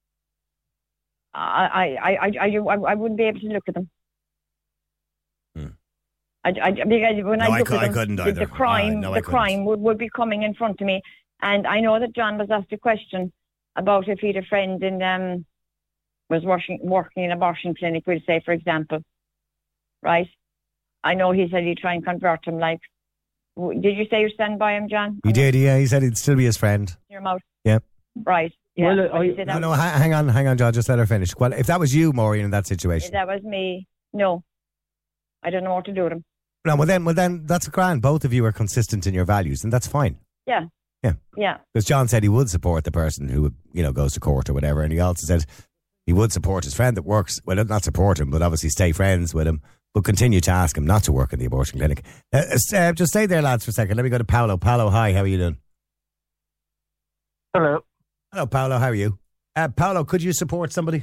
S7: I, I, I, I, I, I wouldn't be able to look at them.
S3: Hmm.
S7: I, I, because when
S3: No,
S7: I
S3: I
S7: look
S3: cou-
S7: at
S3: I
S7: them,
S3: couldn't
S7: the,
S3: either.
S7: the crime,
S3: Uh, no, I
S7: the
S3: couldn't.
S7: crime would, would be coming in front of me. And I know that John was asked a question about if he had a friend and um, was working working in an abortion clinic, we'll say, for example, right? I know he said he'd try and convert him. Like, w- did you say you stand by him, John?
S3: He did. Yeah. He said he'd still be his friend.
S7: Your mouth.
S3: Yeah.
S7: Right. Yeah.
S5: Well,
S7: But he
S5: I-
S7: said
S3: No,
S7: that,
S3: no. ha- Hang on. Hang on, John. Just let her finish. Well, if that was you, Maureen, in that
S7: if
S3: situation.
S7: that was me. No, I don't know what to do with him.
S3: No. Well, then. Well, then. That's grand. Both of you are consistent in your values, and that's fine.
S7: Yeah.
S3: Yeah.
S7: Yeah.
S3: Because John said he would support the person who, you know, goes to court or whatever, and he also said he would support his friend that works. Well, not support him, but obviously stay friends with him, but continue to ask him not to work in the abortion clinic. Uh, uh, just stay there, lads, for a second. Let me go to Paolo. Paolo, hi. How are you doing?
S8: Hello.
S3: Hello, Paolo. How are you? Uh, Paolo, could you support somebody?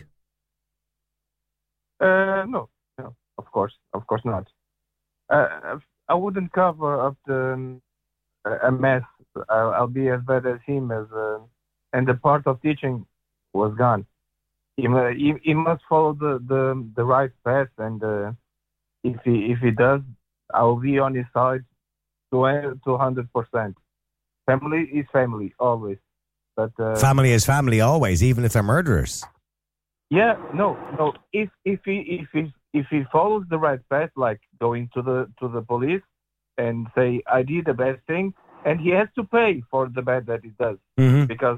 S8: Uh, no, no, of course, of course not. Uh, I wouldn't cover up the um, a mess. I'll, I'll be as bad as him as, uh, and the part of teaching was gone. He, mu- he, he must follow the, the, the right path, and uh, if he if he does, I'll be on his side to two hundred percent. Family is family always, but uh,
S3: Family is family always, even if they're murderers.
S8: yeah, no, no. If if he if he if he follows the right path, like going to the to the police and say I did the bad thing, and he has to pay for the bad that he does,
S3: Mm-hmm.
S8: because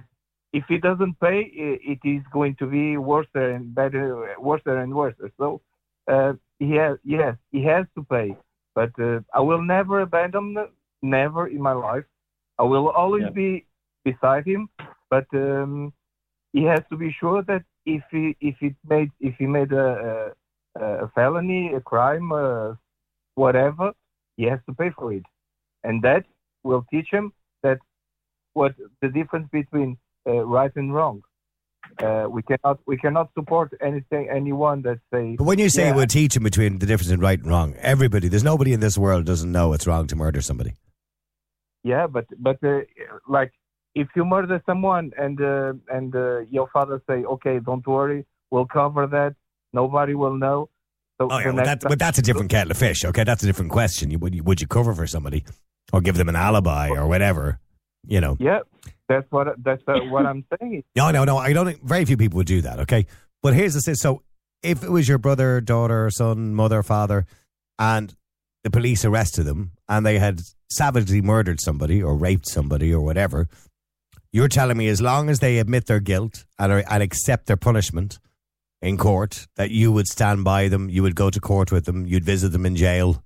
S8: if he doesn't pay, it is going to be worse and better, worse and worse. So uh, he has, yes, he has to pay. But uh, I will never abandon him, never in my life. I will always yeah. be beside him. But um, he has to be sure that if he if he made if he made a, a, a felony, a crime, uh, whatever, he has to pay for it, and that will teach him that what the difference between uh, right and wrong. Uh, we cannot we cannot support anything anyone that say.
S3: But when you say
S8: yeah,
S3: it would teach him between the difference in right and wrong, everybody, there's nobody in this world doesn't know it's wrong to murder somebody.
S8: Yeah, but but uh, like if you murder someone and uh, and uh, your father say, okay, don't worry, we'll cover that. Nobody will know. So
S3: oh yeah, well, that, but that's a different kettle of fish. Okay, that's a different question. You, would you would you cover for somebody or give them an alibi or whatever? You know.
S8: Yeah. That's what that's uh, what I'm saying.
S3: No, no, no. I don't think very few people would do that. Okay, but here's the thing. So, if it was your brother, daughter, son, mother, father, and the police arrested them, and they had savagely murdered somebody or raped somebody or whatever, you're telling me as long as they admit their guilt and are, and accept their punishment in court, that you would stand by them, you would go to court with them, you'd visit them in jail.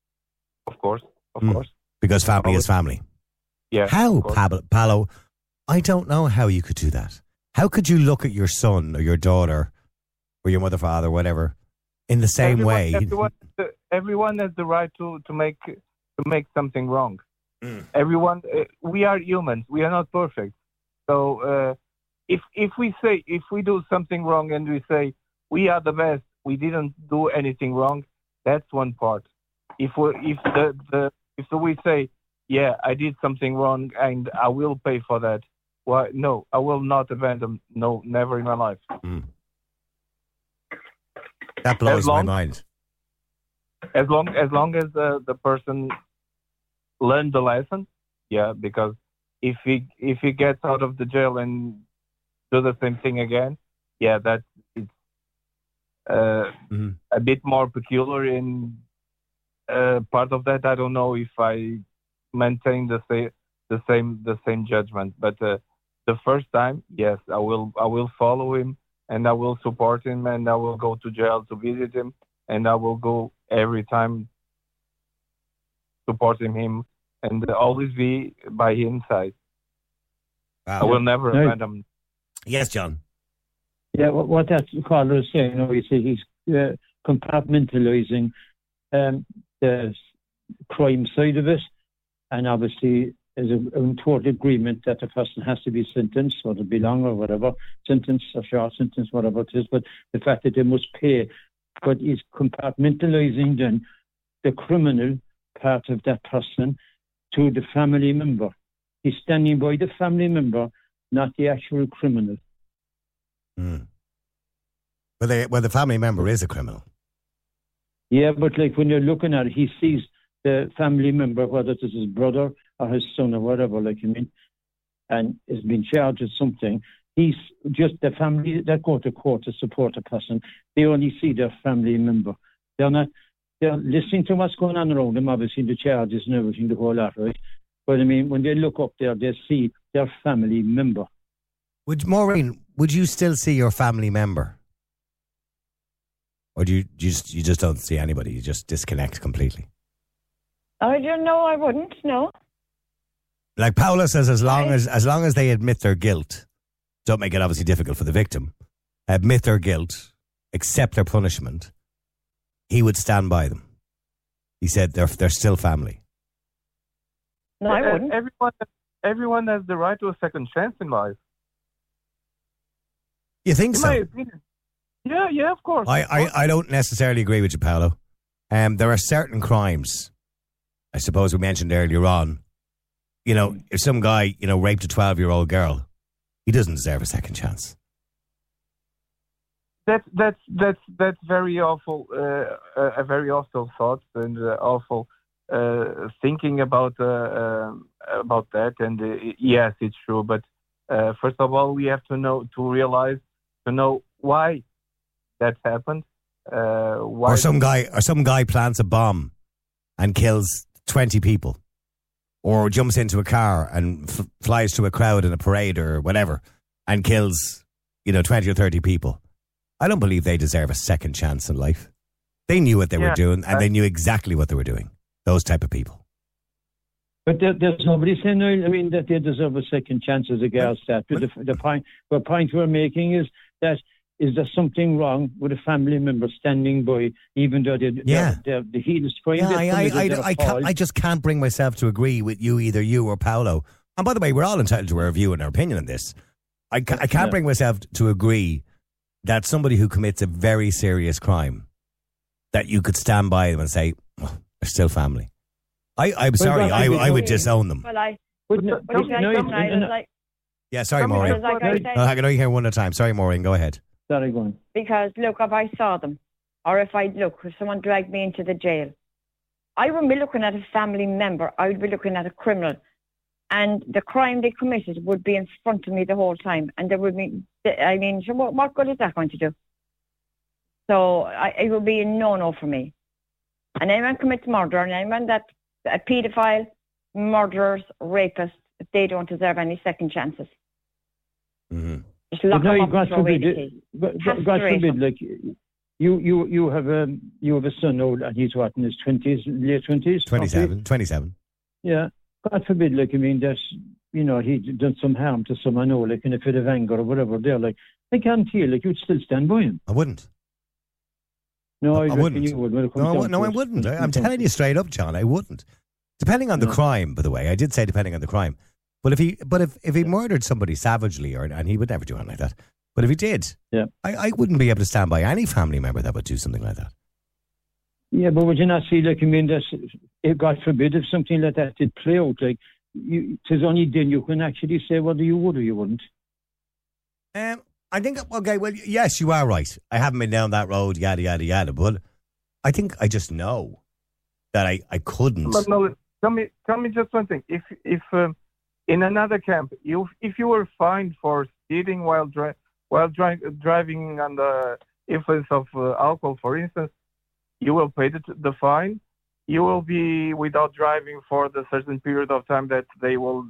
S8: Of course, of
S3: mm.
S8: course,
S3: because family is family.
S8: Yeah.
S3: How, Pablo? Paolo, I don't know how you could do that. How could you look at your son or your daughter or your mother, father, whatever, in the same
S8: everyone,
S3: way?
S8: Everyone, everyone has the right to, to make to make something wrong.
S3: Mm.
S8: Everyone, uh, we are humans. We are not perfect. So uh, if if we say if we do something wrong and we say we are the best, we didn't do anything wrong, that's one part. If we if the, the if we say yeah, I did something wrong and I will pay for that. Why? No, I will not abandon. No, never in my life.
S3: Mm. That blows
S8: long,
S3: my mind.
S8: As long as long as uh, the person learned the lesson, yeah. Because if he if he gets out of the jail and do the same thing again, yeah, that it's uh,
S3: mm-hmm.
S8: a bit more peculiar. In uh, part of that, I don't know if I maintain the same the same the same judgment, but uh, the first time, yes, I will I will follow him and I will support him and I will go to jail to visit him and I will go every time supporting him and always be by his side.
S3: Wow.
S8: I will never
S5: Right.
S8: abandon him.
S3: Yes, John.
S5: Yeah, what, what that caller is saying, you know, he said he's uh, compartmentalizing um, the crime side of it, and obviously there's a, a total agreement that the person has to be sentenced, whether it be long or whatever, sentence or short sentence, whatever it is, but the fact that they must pay. But he's compartmentalizing then the criminal part of that person to the family member. He's standing by the family member, not the actual criminal.
S3: Mm. Well, they, well, the family member is a criminal.
S5: Yeah, but like when you're looking at it, he sees the family member, whether it is his brother or his son or whatever, like you mean, and has been charged with something. He's just the family that go to court to support a person. They only see their family member. They're not. They're listening to what's going on around them, obviously the charges and everything, the whole lot, right? But I mean, when they look up there, they see their family member.
S3: Would Maureen? Would you still see your family member, or do you, you just you just don't see anybody? You just disconnect completely.
S7: I don't know. I wouldn't. No.
S3: Like Paula says, as long
S7: I,
S3: as as long as they admit their guilt, don't make it obviously difficult for the victim. Admit their guilt, accept their punishment. He would stand by them. He said they're they're still family.
S7: No, I wouldn't.
S8: Everyone, everyone has the right to a second chance in life.
S3: You think
S8: in
S3: so?
S8: My opinion. Yeah, yeah, of course.
S3: I,
S8: of course.
S3: I, I don't necessarily agree with you, Paolo. Um, there are certain crimes, I suppose we mentioned earlier on. You know, if some guy, you know, raped a twelve-year-old girl, he doesn't deserve a second chance.
S8: That's that's that's that's very awful. Uh, a very awful thought and uh, awful uh, thinking about uh, uh, about that. And uh, yes, it's true. But uh, first of all, we have to know to realize to know why that happened. Uh, why
S3: or some guy, or some guy plants a bomb and kills twenty people, or jumps into a car and f- flies to a crowd in a parade or whatever, and kills, you know, twenty or thirty people, I don't believe they deserve a second chance in life. They knew what they
S8: Yeah,
S3: were doing, and
S8: uh,
S3: they knew exactly what they were doing. Those type of people.
S5: But there, there's nobody saying, no, I mean, that they deserve a second chance as regards that. But the, the point, the point we're making is that is there something wrong with a family member standing by, even though they,
S3: Yeah.
S5: they're, they're, the heat is fine.
S3: Yeah,
S5: they're
S3: I, I,
S5: committed,
S3: I,
S5: they're
S3: I, can't,
S5: appalled.
S3: I just can't bring myself to agree with you, either you or Paolo. And by the way, we're all entitled to our view and our opinion on this. I, ca- I can't
S5: Yeah.
S3: bring myself to agree that somebody who commits a very serious crime, that you could stand by them and say, oh, they're still family. I, I'm sorry,
S5: that
S3: I,
S5: would be
S3: I would
S5: okay.
S3: disown them.
S7: Well, I,
S5: But no,
S7: but if I
S5: no,
S7: don't,
S5: it's-
S7: I
S5: and-
S7: was like,
S3: Yeah, sorry,
S8: Come here,
S3: Maureen.
S7: because like I said,
S3: No, I can only hear one at a time. Sorry, Maureen, go ahead.
S5: Sorry, go on.
S7: because look, if I saw them, or if I look, if someone dragged me into the jail, I wouldn't be looking at a family member. I would be looking at a criminal, and the crime they committed would be in front of me the whole time, and there would be, I mean, so what, what good is that going to do? So I, it would be a no-no for me. And anyone commits murder, and anyone that a paedophile, murderers, rapists, they don't deserve any second chances.
S3: Mm-hmm.
S7: Just lock
S5: But no,
S7: them up
S5: God
S7: and throw away
S5: forbid,
S7: the
S5: it-
S7: key.
S5: God, God- God
S7: Castrate
S5: forbid,
S7: them.
S5: like you, you, you have a you have a son old, and he's what, in his twenties, late twenties,
S3: twenty-seven. twenty-seven.
S5: Yeah, God forbid, like I mean, that you know he done some harm to someone, or like in a fit of anger or whatever. There, like I guarantee you, like you'd still stand by him.
S3: I wouldn't.
S5: No,
S3: I-
S5: I,
S3: I
S5: reckon
S3: wouldn't.
S5: You would, when it comes
S3: No, I,
S5: down
S3: wou- no,
S5: to
S3: I
S5: it.
S3: wouldn't.
S5: When
S3: I,
S5: it
S3: I'm
S5: comes down
S3: telling you straight up, John, I wouldn't. Depending on the
S5: No.
S3: crime, by the way. I did say depending on the crime. But if he, but if, if he murdered somebody savagely, or and he would never do anything like that. But if he did,
S5: Yeah.
S3: I, I wouldn't be able to stand by any family member that would do something like that.
S5: Yeah, but would you not see, like, I mean, that, if God forbid, if something like that did play out, like, you, tis only then you can actually say whether you would or you wouldn't.
S3: Um, I think, okay, well, yes, you are right. I haven't been down that road, yada, yada, yada. But I think I just know that I, I couldn't.
S8: But no, tell me, tell me just one thing. If if um, in another camp, you if you were fined for speeding while dri- while dri- driving under influence of uh, alcohol, for instance, you will pay the, the fine. You will be without driving for the certain period of time that they will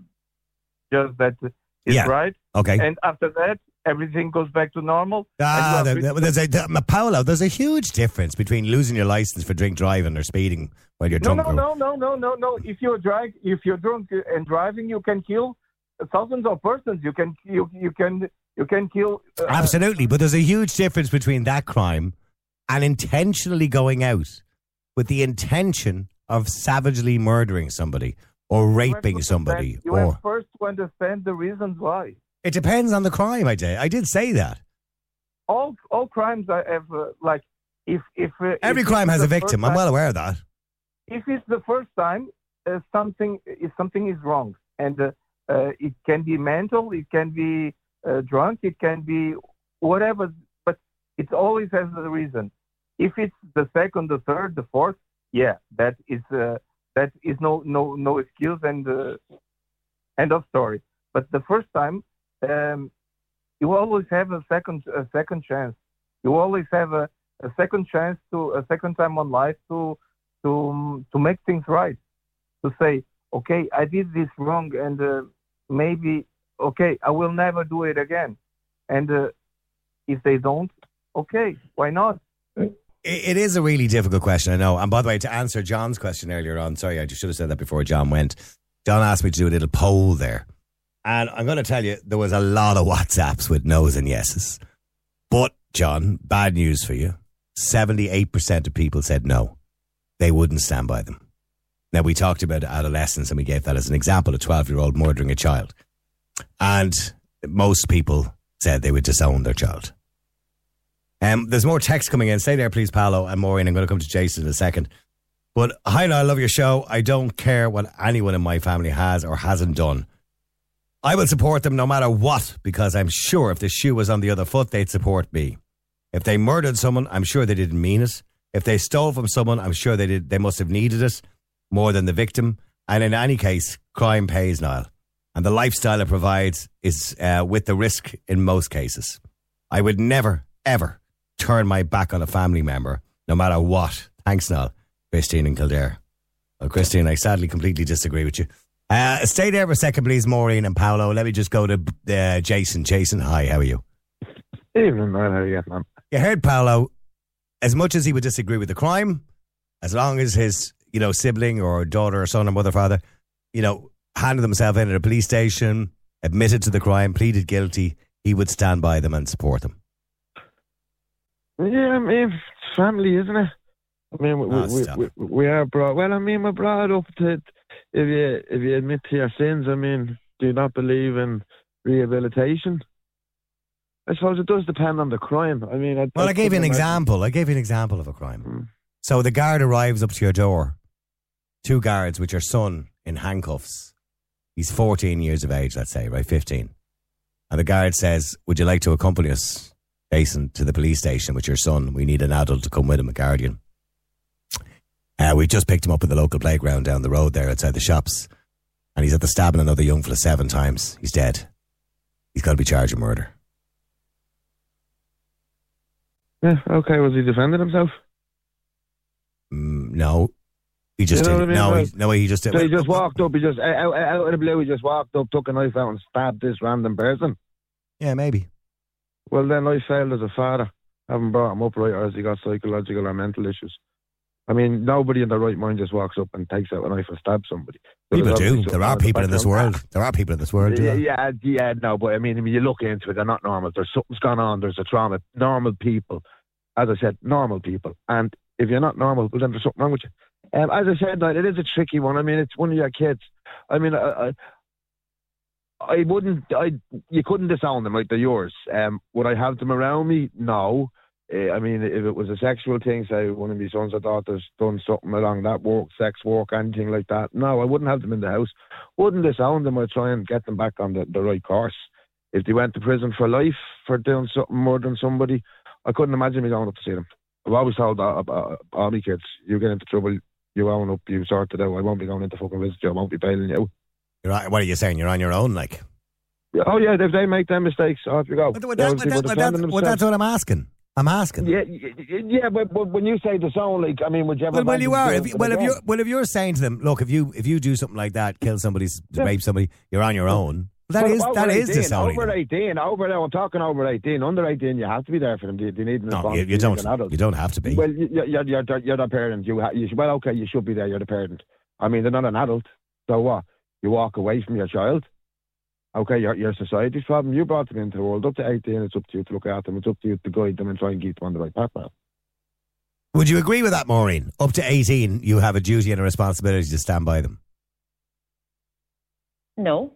S8: just that is
S3: Yeah.
S8: right.
S3: Okay.
S8: And after that, everything goes back to normal.
S3: Ah,
S8: And you
S3: there,
S8: are free-
S3: there- there's a, there, Paolo, there's a huge difference between losing your license for drink driving or speeding while you're
S8: No,
S3: drunk.
S8: no,
S3: or-
S8: no, no, no, no, no. If you're drunk, if you're drunk and driving, you can kill thousands of persons. You can, you, you can, you can kill. Uh,
S3: Absolutely, but there's a huge difference between that crime and intentionally going out with the intention of savagely murdering somebody or
S8: you have to
S3: raping somebody.
S8: understand- You
S3: Or
S8: have first to understand the reasons why.
S3: it depends on the crime. I did. I did say that.
S8: All, all crimes I have uh, like if if uh,
S3: Every
S8: if
S3: crime
S8: it's
S3: has a
S8: the
S3: victim.
S8: first
S3: I'm
S8: time-
S3: well aware of that.
S8: If it's the first time, uh, something if something is wrong, and uh, uh, it can be mental, it can be uh, drunk, it can be whatever, but it always has a reason. If it's the second, the third, the fourth, yeah, that is uh, that is no no no excuse and uh, end of story. But the first time, um, you always have a second a second chance. You always have a, a second chance to a second time on life to to to make things right. To say, okay, I did this wrong, and uh, maybe okay, I will never do it again. And uh, if they don't, okay, why not?
S3: It, it is a really difficult question, I know. And by the way, to answer John's question earlier on, sorry, I just should have said that before John went. John asked me to do a little poll there. And I'm going to tell you, there was a lot of WhatsApps with no's and yeses. But, John, bad news for you. seventy-eight percent of people said no. They wouldn't stand by them. Now, we talked about adolescence and we gave that as an example, a twelve-year-old murdering a child. And most people said they would disown their child. Um, there's more text coming in. Stay there, please, Paolo and Maureen. I'm going to come to Jason in a second. But, hi, I love your show. I don't care what anyone in my family has or hasn't done. I will support them no matter what, because I'm sure if the shoe was on the other foot, they'd support me. If they murdered someone, I'm sure they didn't mean it. If they stole from someone, I'm sure they did. They must have needed it more than the victim. And in any case, crime pays, Niall. And the lifestyle it provides is uh, with the risk in most cases. I would never, ever turn my back on a family member, no matter what. Thanks, Niall. Christine and Kildare. Well, Christine, I sadly completely disagree with you. Uh, stay there for a second, please, Maureen and Paolo. Let me just go to uh, Jason. Jason, hi, how are you?
S8: Evening, man. How are you getting on?
S3: You heard Paolo. As much as he would disagree with the crime, as long as his, you know, sibling or daughter or son or mother, father, you know, handed themselves in at a police station, admitted to the crime, pleaded guilty, he would stand by them and support them.
S8: Yeah, I mean, it's family, isn't it? I mean, we,
S3: Oh,
S8: we,
S3: stop.
S8: we, we are brought. Well, I mean, we're brought up to if you if you admit to your sins. I mean, do you not believe in rehabilitation? I suppose it does depend on the crime. I mean, I,
S3: Well, I,
S8: I
S3: gave you an
S8: couldn't imagine-
S3: example. I gave you an example of a crime.
S8: Mm.
S3: So the guard arrives up to your door, two guards with your son in handcuffs. He's fourteen years of age, let's say, right, fifteen. And the guard says, would you like to accompany us, Jason, to the police station with your son? We need an adult to come with him, a guardian. Uh, we just picked him up at the local playground down the road there outside the shops. And he's at the stabbing another young fella seven times. He's dead. He's got to be charged with murder.
S8: Yeah, okay. Was he defending himself?
S3: Mm, no. He just
S8: You know
S3: did.
S8: what I mean?
S3: No,
S8: Well,
S3: he, no, he just did.
S8: So he just walked up. He just out, out of the blue. He just walked up, took a knife out, and stabbed this random person.
S3: Yeah, maybe.
S8: Well, then I failed as a father. Haven't brought him up right, or has he got psychological or mental issues? I mean, nobody in their right mind just walks up and takes out a knife and stabs somebody. So
S3: People
S8: there's
S3: do.
S8: obviously
S3: There
S8: something
S3: are
S8: in the
S3: people in this
S8: background.
S3: world. There are people in this world. do
S8: Yeah,
S3: there?
S8: yeah, yeah, no, but I mean, I mean, you look into it, they're not normal. There's something's gone on. There's a trauma. Normal people, as I said, normal people. And if you're not normal, well, then there's something wrong with you. Um, as I said, no, it is a tricky one. I mean, it's one of your kids. I mean, I, I, I wouldn't. I you couldn't disown them, right? They're yours. Um, would I have them around me? No. Uh, I mean, if it was a sexual thing, say one of my sons or daughters done something along that work, sex work, anything like that, no, I wouldn't have them in the house. Wouldn't disown them. I'd try and get them back on the, the right course. If they went to prison for life for doing something more than somebody, I couldn't imagine me going up to see them. I've always told uh, uh, all my kids, you get into trouble, you own up, you sort it out. I won't be going into fucking visit you. I won't be bailing you out.
S3: You're on, what are you saying? You're on your own, like?
S8: Oh, yeah, if they make them mistakes, off you go.
S3: But, but,
S8: They
S3: that,
S8: obviously
S3: but,
S8: were
S3: that, but,
S8: defending
S3: that, well,
S8: themselves.
S3: that's what I'm asking. I'm asking.
S8: Yeah, yeah, yeah, but, but when you say disown, like, I mean, would you ever...
S3: Well, well, you are. If you,
S8: abandon
S3: well, if
S8: them
S3: you
S8: again?
S3: well, if you're saying to them, look, if you if you do something like that, kill somebody,
S8: Yeah.
S3: rape somebody, you're on your own. That
S8: Well,
S3: is
S8: over
S3: that is
S8: eighteen,
S3: disowning
S8: Over
S3: them.
S8: eighteen, over there, I'm talking over eighteen. Under eighteen, you have to be there for them. Do you, do you need an
S3: No,
S8: response?
S3: you, you
S8: Do need
S3: don't.
S8: an adult?
S3: You don't have to be.
S8: Well, you, you're, you're, you're, you're the parent. You, ha- you should, well, okay, you should be there. You're the parent. I mean, they're not an adult. So what? You walk away from your child. Okay, you're, you're society's problem. You brought them into the world. Up to eighteen, it's up to you to look after them. It's up to you to guide them and try and keep them on the right path now.
S3: Would you agree with that, Maureen? Up to eighteen, you have a duty and a responsibility to stand by them.
S7: No.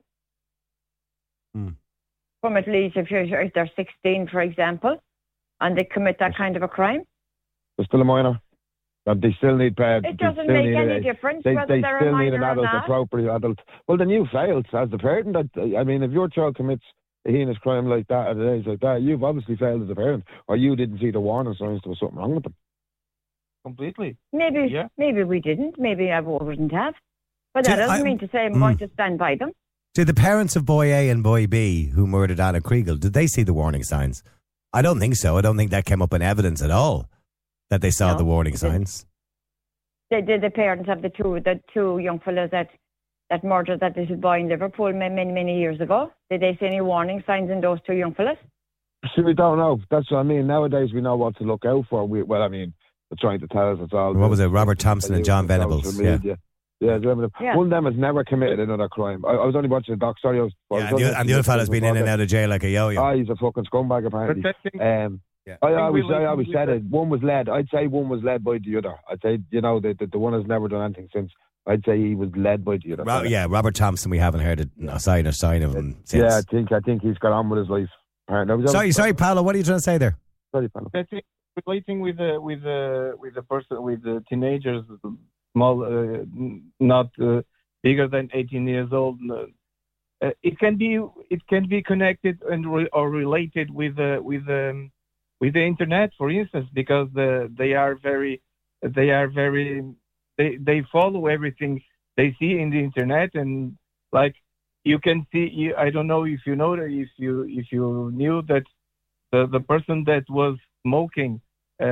S3: Hmm.
S7: From at least if, you're, if they're sixteen, for example, and they commit that kind of a crime,
S8: They're still a minor. But they still need parents.
S7: it doesn't make any difference
S8: They,
S7: whether
S8: they
S7: they're
S8: still
S7: a
S8: need
S7: minor
S8: an
S7: or
S8: adult,
S7: not.
S8: appropriate adult. Well, then you failed as the parent. That, I mean, if your child commits a heinous crime like that at an age like that, you've obviously failed as a parent, or you didn't see the warning signs there was something wrong with them.
S9: Completely.
S7: Maybe,
S9: Yeah.
S7: maybe we didn't. Maybe I wouldn't have. But that
S3: See,
S7: doesn't
S3: I-
S7: mean to say I'm
S3: Mm.
S7: going to stand by them.
S3: Did the parents of boy A and boy B who murdered Anna Kriegel, did they see the warning signs? I don't think so. I don't think that came up in evidence at all, that they saw
S7: No,
S3: the warning
S7: it didn't.
S3: signs.
S7: They did the parents of the two the two young fellows that that murdered that little boy in Liverpool many many, many years ago. Did they see any warning signs in those two young fellows?
S8: See, we don't know. That's what I mean. Nowadays, we know what to look out for. We, well, I mean, they're trying to tell us it's all.
S3: What was it?
S8: the-
S3: Robert Thompson and John
S8: social
S3: Venables. Yeah.
S8: media. Yeah, do you remember them?
S7: Yeah.
S8: One of them has never committed another crime. I, I was only watching a doc. Sorry, I was. I was
S3: Yeah, and the, and the other fella's been in and out of jail like a yo-yo.
S8: Ah, he's a fucking scumbag apparently.
S9: Protecting.
S8: Um,
S3: Yeah.
S8: I always,
S9: we
S8: I
S9: will-
S8: always
S9: we
S8: said
S9: will-
S8: it. One was led. I'd say one was led by the other. I'd say, you know, the, the, the one has never done anything since. I'd say he was led by the other.
S3: Ro- yeah, Robert Thompson, we haven't heard a, a sign or sign of him since.
S8: Yeah, I think I think he's got on with his life. Apparently. I was-
S3: Sorry, sorry, Paolo, what are you trying to say there?
S8: Sorry, Paolo.
S9: I think relating with the with the with the person with the teenagers, small, uh, n- not uh, bigger than eighteen years old. Uh, it can be it can be connected and re- or related with uh, with um, with the internet, for instance, because the, they are very they are very they they follow everything they see in the internet, and like you can see. You, I don't know if you know if you if you knew that the the person that was smoking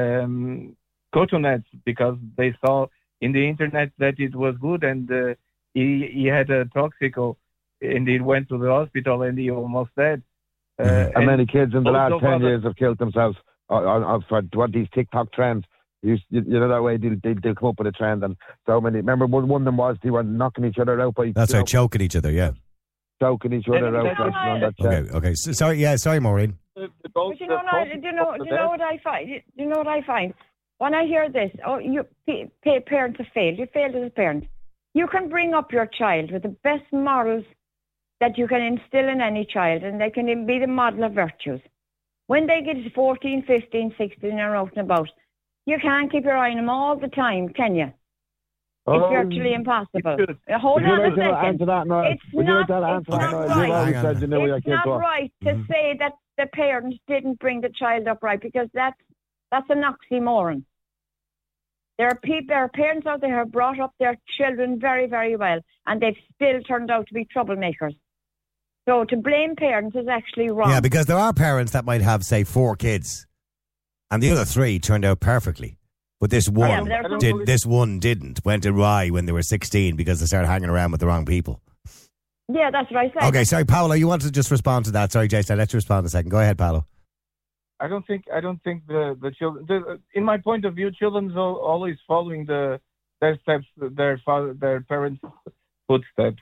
S9: um, cotonettes because they saw in the internet that it was good, and uh,
S8: he he had a toxico, and he went to the hospital, and he almost died. Uh,
S10: and, and many kids in the last ten
S8: other,
S10: years have killed themselves on, on, for what these TikTok trends. You, you know that way they'll, they'll, they'll come up with a trend, and so many. Remember, one, one of them was they were knocking each other out by.
S3: That's right,
S10: know,
S3: choking each other. Yeah,
S10: choking each other
S7: and,
S10: out.
S7: and
S10: on that
S3: okay, okay. So, sorry, yeah, sorry, Maureen.
S7: But you know, no, do you know, do you know what I find? Do you know what I find? When I hear this, oh, you p- p- parents have failed. You failed as a parent. You can bring up your child with the best morals that you can instill in any child, and they can be the model of virtues. When they get to fourteen, fifteen, sixteen, and out and about, you can't keep your eye on them all the time, can you? It's
S10: Oh,
S7: virtually impossible. Uh, Hold
S10: Would you
S7: on
S10: like
S7: a
S10: to
S7: second.
S10: answer that, Noel?
S7: It's
S10: Would you
S7: not,
S10: like to answer
S7: it's
S10: that,
S7: not
S10: Noel?
S7: right.
S10: You've always said you knew where your
S7: It's
S10: kids
S7: not
S10: were.
S7: right to
S3: Mm-hmm.
S7: say that the parents didn't bring the child up right, because that's that's an oxymoron. There are people, there are parents out there who have brought up their children very, very well, and they've still turned out to be troublemakers. So to blame parents is actually wrong.
S3: Yeah, because there are parents that might have, say, four kids, and the other three turned out perfectly. But this one
S7: Yeah, but there are some-
S3: did. This one didn't. Went awry when they were sixteen because they started hanging around with the wrong people.
S7: Yeah, that's what I said.
S3: Okay, sorry, Paolo, you want to just respond to that? Sorry, Jason, I'll let you respond in a second. Go ahead, Paolo.
S8: I don't think I don't think the the children. The, in my point of view, children's al- always following the their steps, their father, their parents' footsteps.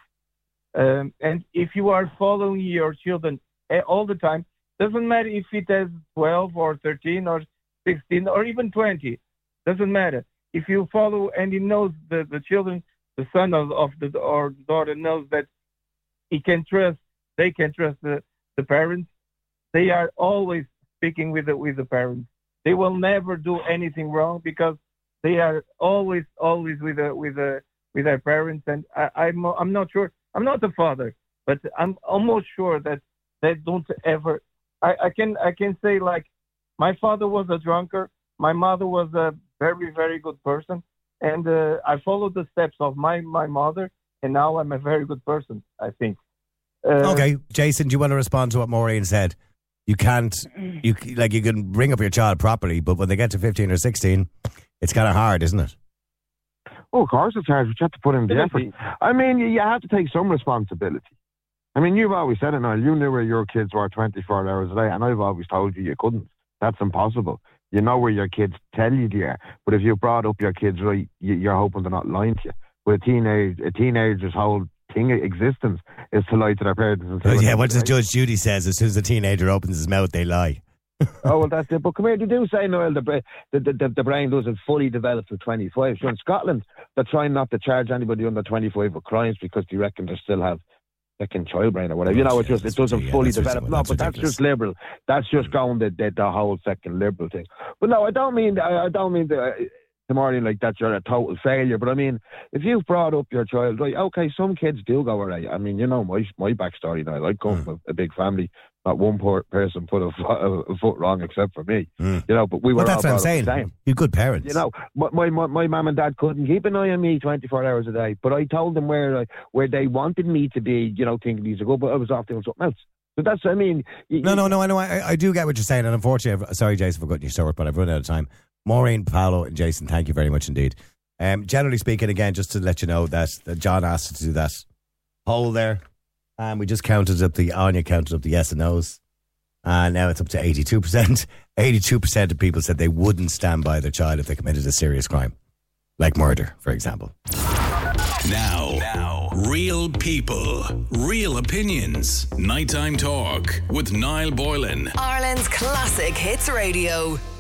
S8: Um, and if you are following your children eh, all the time, doesn't matter if it has twelve or thirteen or sixteen or even twenty. Doesn't matter. If you follow and he knows the, the children, the son of, of the or daughter knows that he can trust, they can trust the, the parents. They are always speaking with the, with the parents. They will never do anything wrong because they are always always with the, with the, with their parents. And I, I'm I'm not sure. I'm not a father, but I'm almost sure that they don't ever. I, I can I can say, like, my father was a drunkard. My mother was a very very good person, and uh, I followed the steps of my, my mother, and now I'm a very good person, I think. Uh,
S3: Okay, Jason, do you want to respond to what Maureen said? You can't, you like you can bring up your child properly, but when they get to fifteen or sixteen, it's kind of hard, isn't it?
S10: Oh, of course it's hard, but you have to put in the effort. I mean, you, you have to take some responsibility. I mean, you've always said it, Noel. You knew where your kids were twenty-four hours a day, and I've always told you you couldn't. That's impossible. You know where your kids tell you they are, but if you brought up your kids right, you, you're hoping they're not lying to you. With a teenage, a teenager's whole thing, existence, is to lie to their parents. And say
S3: Oh,
S10: what
S3: yeah,
S10: they
S3: what does
S10: say.
S3: Judge Judy says? As soon as a teenager opens his mouth, they lie.
S10: Oh, well, that's it. But come here, they do say, Noel, the, bra- the, the, the brain doesn't fully develop till twenty-five. So in Scotland, they're trying not to charge anybody under twenty-five with crimes because they reckon they still have second child brain or whatever. You know, it just it doesn't
S3: yeah,
S10: fully
S3: that's
S10: develop.
S3: ridiculous.
S10: No,
S3: That's
S10: but that's
S3: ridiculous.
S10: just liberal. That's just going the, the the whole second liberal thing. But no, I don't mean I, I don't mean the. Tomorrow, like that, you're a total failure. But I mean, if you've brought up your child right, okay, some kids do go right. I mean, you know my my backstory now. I come
S3: Mm.
S10: from a big family. Not one poor person put a, fo- a foot wrong except for me.
S3: Mm.
S10: You know, but we were
S3: Well,
S10: all
S3: that's what I'm
S10: brought up
S3: saying.
S10: the same.
S3: You're good parents.
S10: You know, my, my my my mum and dad couldn't keep an eye on me twenty-four hours a day, but I told them where I, where they wanted me to be. You know, thinking these are good, but I was off doing something else. So that's, I mean, you,
S3: No, no, no. I know. I, I do get what you're saying, and unfortunately, I've, sorry, Jason, for cutting you short, but I've run out of time. Maureen, Paolo, and Jason, thank you very much indeed. Um, generally speaking, again, just to let you know that, that John asked us to do that poll there, and we just counted up the Anya counted up the yes and no's, and now it's up to eighty-two percent. eighty-two percent of people said they wouldn't stand by their child if they committed a serious crime, like murder, for example.
S1: Now, now, real people, real opinions. Nighttime Talk with Niall Boylan.
S2: Ireland's classic hits radio.